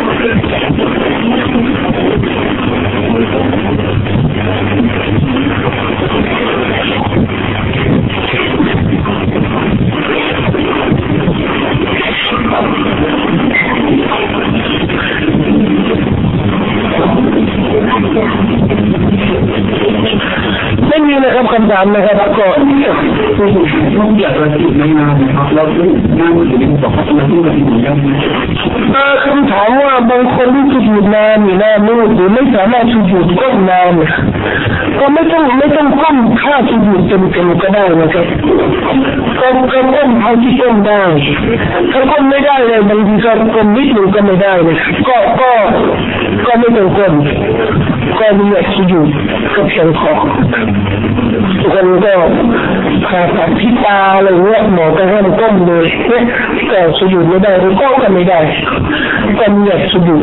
ไม่มีนะครับคำถามนะครับก็ต้องอยากระลึกในงานนะครับเรางานมันจะเป็นสองคำที่เราอยู่กันคำถามว่าบางคนที่สุดนานอยู่หน้ามืดหรือไม่สามารถสุดก้มนานก็ไม่ต้องไม่ต้องก้มค่าสุดเต็มเต็มก็ได้นะครับก็ก็ก้มเท่าที่ก้มได้ถ้าก้มไม่ได้เลยบางทีก็ก้มนิดหนึ่งก็ไม่ได้เลยก็ก็ก็ไม่ต้องก้มก็มีอยากสุดก็เพียงพอทุกคนก็ผ่าตัดที่ตาอะไรเงี้ยหมอก็ให้ก้มเลยเนี่ยแต่สุดไม่ได้หรือก็ก็ไม่ได้ก็มีอยากสุด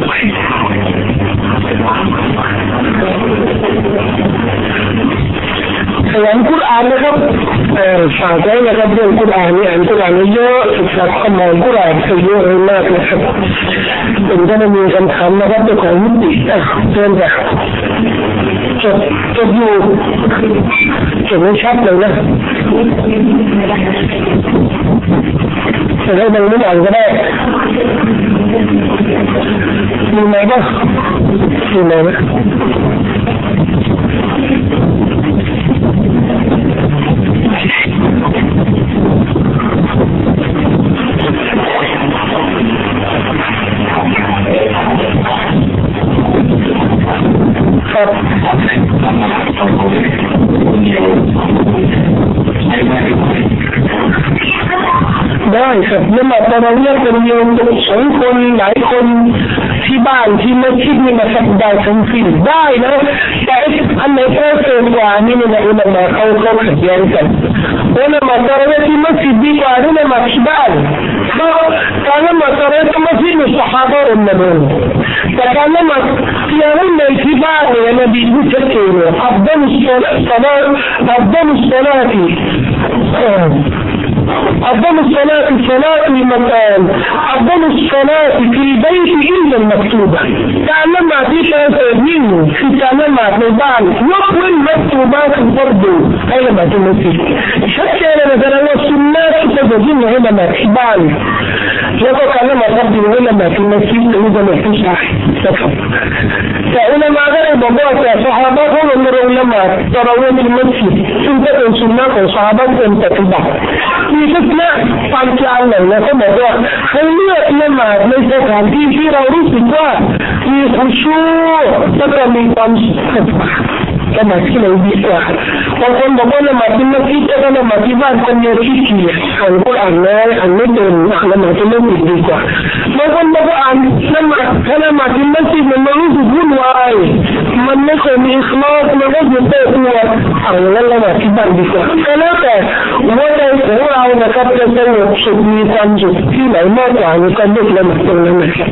อ่านกุรอานนะครับฝากไว้นะครับเรื่องกุรอานนี่อ่านกุรอานเยอะศึกษาข้อมูลกุรอานเยอะมากนะครับเป็นถ้าไม่มีคำถามนะครับจะขอยุติเชิญจ้ะจบจบอยู่จบไม่ชัดเลยนะจะได้บางไม่อ่านก็ได้มีไหมบ้างมีไหมบ้างครับได้ครับละหมาดตะเราะวีห์เป็นโยมสองคนหลายคนที่บ้านที่มัสยิดนี่มาสักได้ทั้งสิ้นได้นะแต่อันไหนเพิ่มเติมกว่านี่นะอุลามะเขาเขาขัดแย้งกันว่าละหมาดตะเราะวีห์ที่มัสยิดดีกว่าหรือละหมาดที่บ้านก็การละหมาดตะเราะวีห์ที่มัสยิดนี่ซอฮาบะห์ละหมาดแต่การละหมาดที่เราในที่บ้านเนี่ยนบีพูดชัดเจนว่าอัฟดัลศอลาตอัฟดัลศอลาติ أفضل الصلاة صلاة المكان، أفضل الصلاة في البيت إلا المكتوبة. تعلمات في تأثيرين في تعلمات نبال وقل مكتوبات برضو علماء المسيح شكا مثلا والسنات تجدين علماء إبال وقل علماء برضو علماء المسيح إذا محتشح فعلماء غير بابات صحابات هم من علماء تروين المسيح سنة سنة صحابات تتبع في فتنة فانت عنه لكم هو خلية لما ليس كان في في روح سوا في خشوع تبقى منความขณะที่เราดีกว่าบางคนบอกว่าละหมาดที่มัสยิดก็ละหมาดที่บ้านคนเดียวขี้เกียจอ่านก็อ่านน้อยอ่านไม่เดินละหมาดที่มัสยิดดีกว่าบางคนบอกว่าอ่านละหมาดถ้าละหมาดที่มัสยิดมันไม่รู้สึกวุ่นวายมันไม่เคยมีอิคลาสมันก็อยู่เตะตัวอ่านแล้วละหมาดที่บ้านดีกว่าก็แล้วแต่ว่าใจของเรานะครับจะสงบสุขมีความสุขที่ไหนมากกว่าในการเลือกละหมาดตรงนั้นนะครับ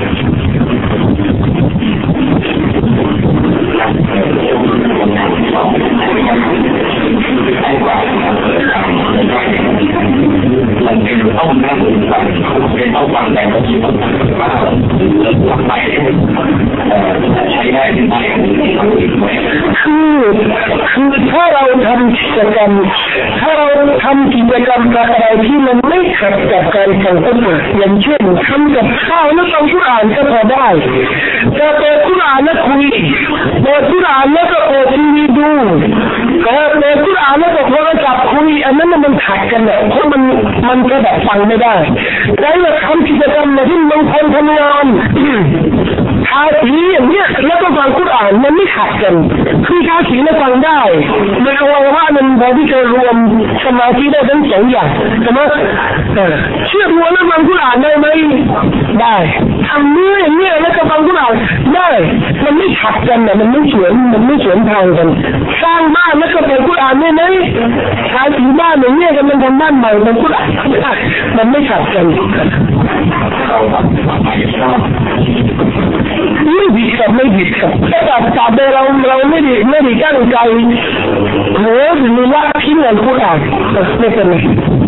มันเป็นต้องนั่งเป็นต้องฟังแต่ก็คิดว่าหลักไปใช้ได้ที่ไหนคือคือถ้าเราทำกิจกรรมถ้าเราทำกิจกรรมอะไรที่มันไม่ขัดกับการฟังกุรอานอย่างเช่นทำกับข้าวแล้วฟังกุรอานก็พอได้แต่เปิดกุรอานแล้วคุยเปิดกุรอานแล้วก็เปิดทีวีดูก็เปิดกุรอานแล้วก็โทรศัพท์คุยอันนั้นมันขัดกันเนี่ยเพราะมันมันก็แบบฟังไม่ได้แล้วเราทำกิจกรรมที่บางคนทำงานทาสีอย่างเนี้ยแล้วก็ฟังกุรอานมันไม่ขัดกันคือทาสีแล้วฟังได้มันเอาไว้ว่ามันพอที่จะรวมสมาธิได้ทั้งสองอย่างใช่ไหมเชื่อหัวแล้วฟังกุรอานได้ไหมได้ทำเนื้ออย่างเนี้ยแล้วก็ฟังกุรอานได้มันไม่ขัดกันนะมันไม่สวนมันไม่สวนทางกันสร้างบ้านแล้วก็เปิดกุรอานได้ไหมทาสีบ้านอย่างเนี้ยกันมันทำบ้านใหม่มันกุรอานมันไม่ขัดกันไม่ผิดครับไม่ผิดครับแต่ตาเดิเราเราไม่ได้ไม่ได้ตั้งใจโหหรือว่าพิมพ์กุรอานไม่เป็นไร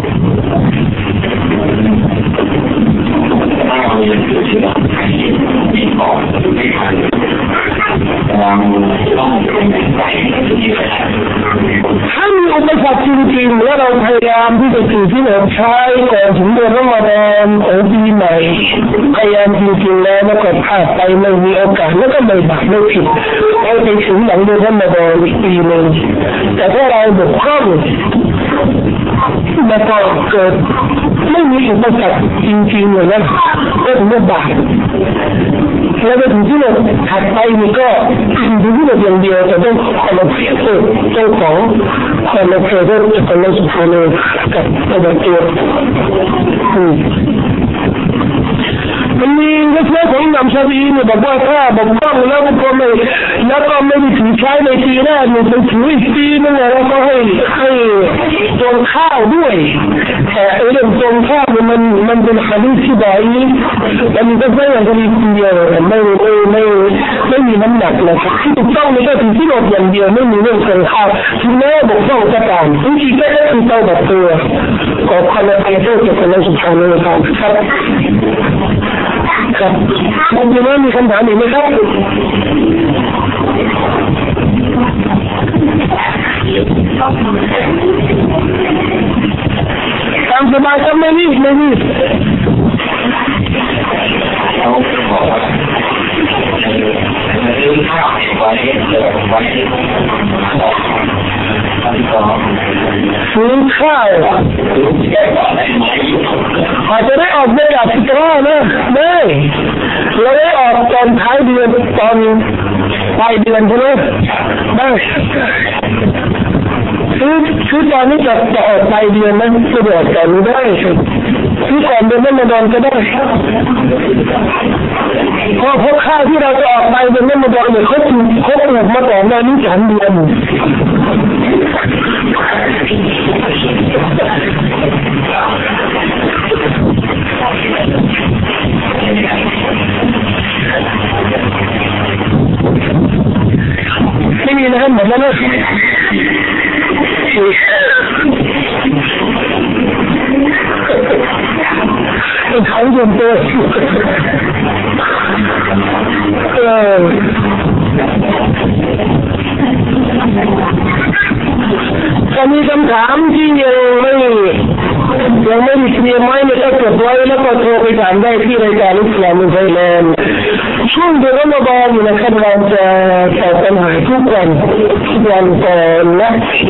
ถ้าเรายังเกิดเชื้อมีปอดไม่ทันเราต้องเป็นใจที่จะถ้ามีอุปสรรคจริงๆแล้วเราพยายามที่จะถือที่เราใช้ก่อนถึงเดือนรอมฎอนของปีใหม่พยายามจริงๆแล้วแล้วก็พลาดไปไม่มีโอกาสแล้วก็ไม่บาปไม่ผิดเอาไปถึงหลังเดือนรอมฎอนอีกปีหนึ่งแต่ถ้าเราบกพร่องแล้วก็เกิดไม่มีอุปสรรคจริงๆเลยนะก็ถึงจะบาปแล้วก็ถึงที่เราถัดไปนี่ก็ถึงที่เราอย่างเดียวแต่ต้องขอรับเออเจ้าของขอรับเออจากอัลลอฮฺซุบฮานะฮูวะตะอาลากับตัวอืมมันมีเรื่องของอิหม่ามชาฟิอีเนี่ยบอกว่าถ้าบกพร่องแล้วก็ไม่แล้วก็ไม่ได้ถือใช้ในปีแรกเนี่ยเป็นถืออีกปีนึงแล้วก็ให้ให้ตรงข้าวด้วยแต่เรื่องตรงข้าวมันมันเป็นหะดีษที่ดอยมันก็ไม่อย่างนี้เดียวไม่ไม่ไม่ไม่มีน้ำหนักเลยที่ถูกต้องนี่ก็ถือที่หมดอย่างเดียวไม่มีเรื่องตรงข้าวถึงแม้บกพร่องก็ตามวิธีแก้ก็คือเต้าแบบตัวขอความละเอียดจากอัลลอฮฺ سبحانه และ تعالى ครับครับคุณยังไม่มีคำถามอีกไหมครับตามสบายครับไม่รีบไม่รีบซื้อข้าวอาจจะได้ออกได้จากฟิตรานะได้เราได้ออกตอนท้ายเดือนตอนปลายเดือนใช่ไหมได้คือคือตอนนี้จะจะออกปลายเดือนนั้นจะออกตอนนี้ได้คือก่อนเดือนรอมฎอนก็ได้เพราะพวกข้าวที่เราจะออกไปเดือนรอมฎอนเนี่ยเขาปลูกเขาปลูกมาก่อนหน้านี้สามเดือนไม่มีนะครับหมดแล้วนะงส่วนตัวเออจะมีคำถามที่ยังไม่ยังไม่ได้เคลียร์ไหมเนี่ยก็จดไว้แล้วก็โทรไปถามได้ที่รายการอิสลามในไทยแลนด์ช่วงเดือนรอมฎอนอยู่นะครับเราจะตอบปัญหาทุกวันทุกวันก่อนนะ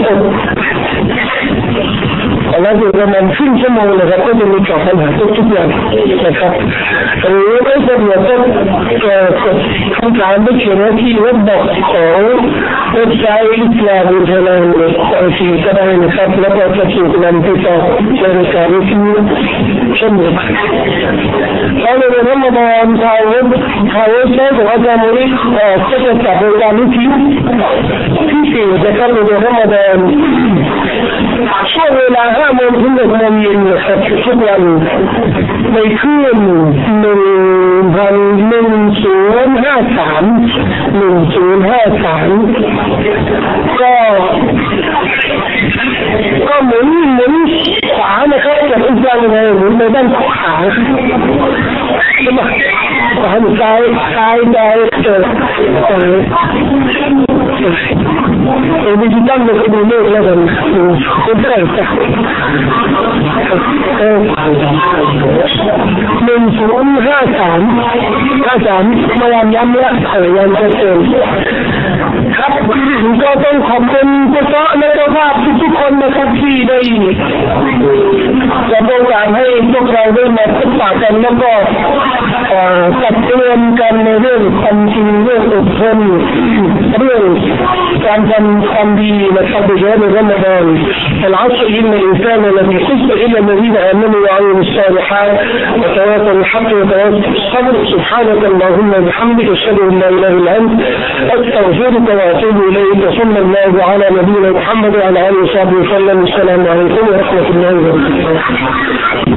แล้วอยู่ประมาณครึ่งชั่วโมงนะครับก็จะมีตอบปัญหาทุกทุกวันนะครับหรือไม่สะดวกก็กดคำถามไปเขียนไว้ที่เว็บบอร์ดของเว็บไซต์อิสลามในไทยแลนด์ของสิ่งก็ได้นะครับแล้วก็จะถูกนำไปตอบในรายการวิทยุเช่นเดียวกันแล้วในเดือนรอมฎอนทางเว็บทางเว็บไซต์ของอาจารย์มุริก็จะจัดรายการวิทยุที่สี่นะครับในเดือนรอมฎอนช่วงเวลาห้าโมงถึงหกโมงเย็นนะครับทุกวันในคลื่นหนึ่งพันหนึ่งศูนย์ห้าสามหนึ่งศูนย์ห้าสามก็ก็หมุนหมุนขวานะครับจากอิสลามเลยหมุนไปด้านขวาใช่ไหมขวาหรือซ้ายซ้ายได้เจอเออเออดิจิตอลเลยดูเลขแล้วกันคุณใส่จ้ะเออหนึ่งศูนย์ห้าสามห้าสามพยายามย้ำแล้วพยายามจะเติมครับก็ต้องขอบคุณเจ้าและเจ้าภาพทุกๆคนนะครับที่ได้จะโอกาสให้พวกเราได้มาพบปะกันแล้วก็จัดเตรียมกันในเรื่องความจริงเรื่องอดทนเรื่องการทำความดีนะครับโดยเฉพาะในรอมฎอนالعصر إن الإنسان الذي خسر إلا الذين آمنوا وعملوا الصالحات وتواصوا بالحق وتواصوا بالصبر سبحانك اللهم وبحمدك أشهد أن لا إله إلا أنت أستغفرك وأتوب إليك وصلى الله على نبينا محمد وعلى آله وصحبه وسلم السلام عليكم ورحمة الله وبركاته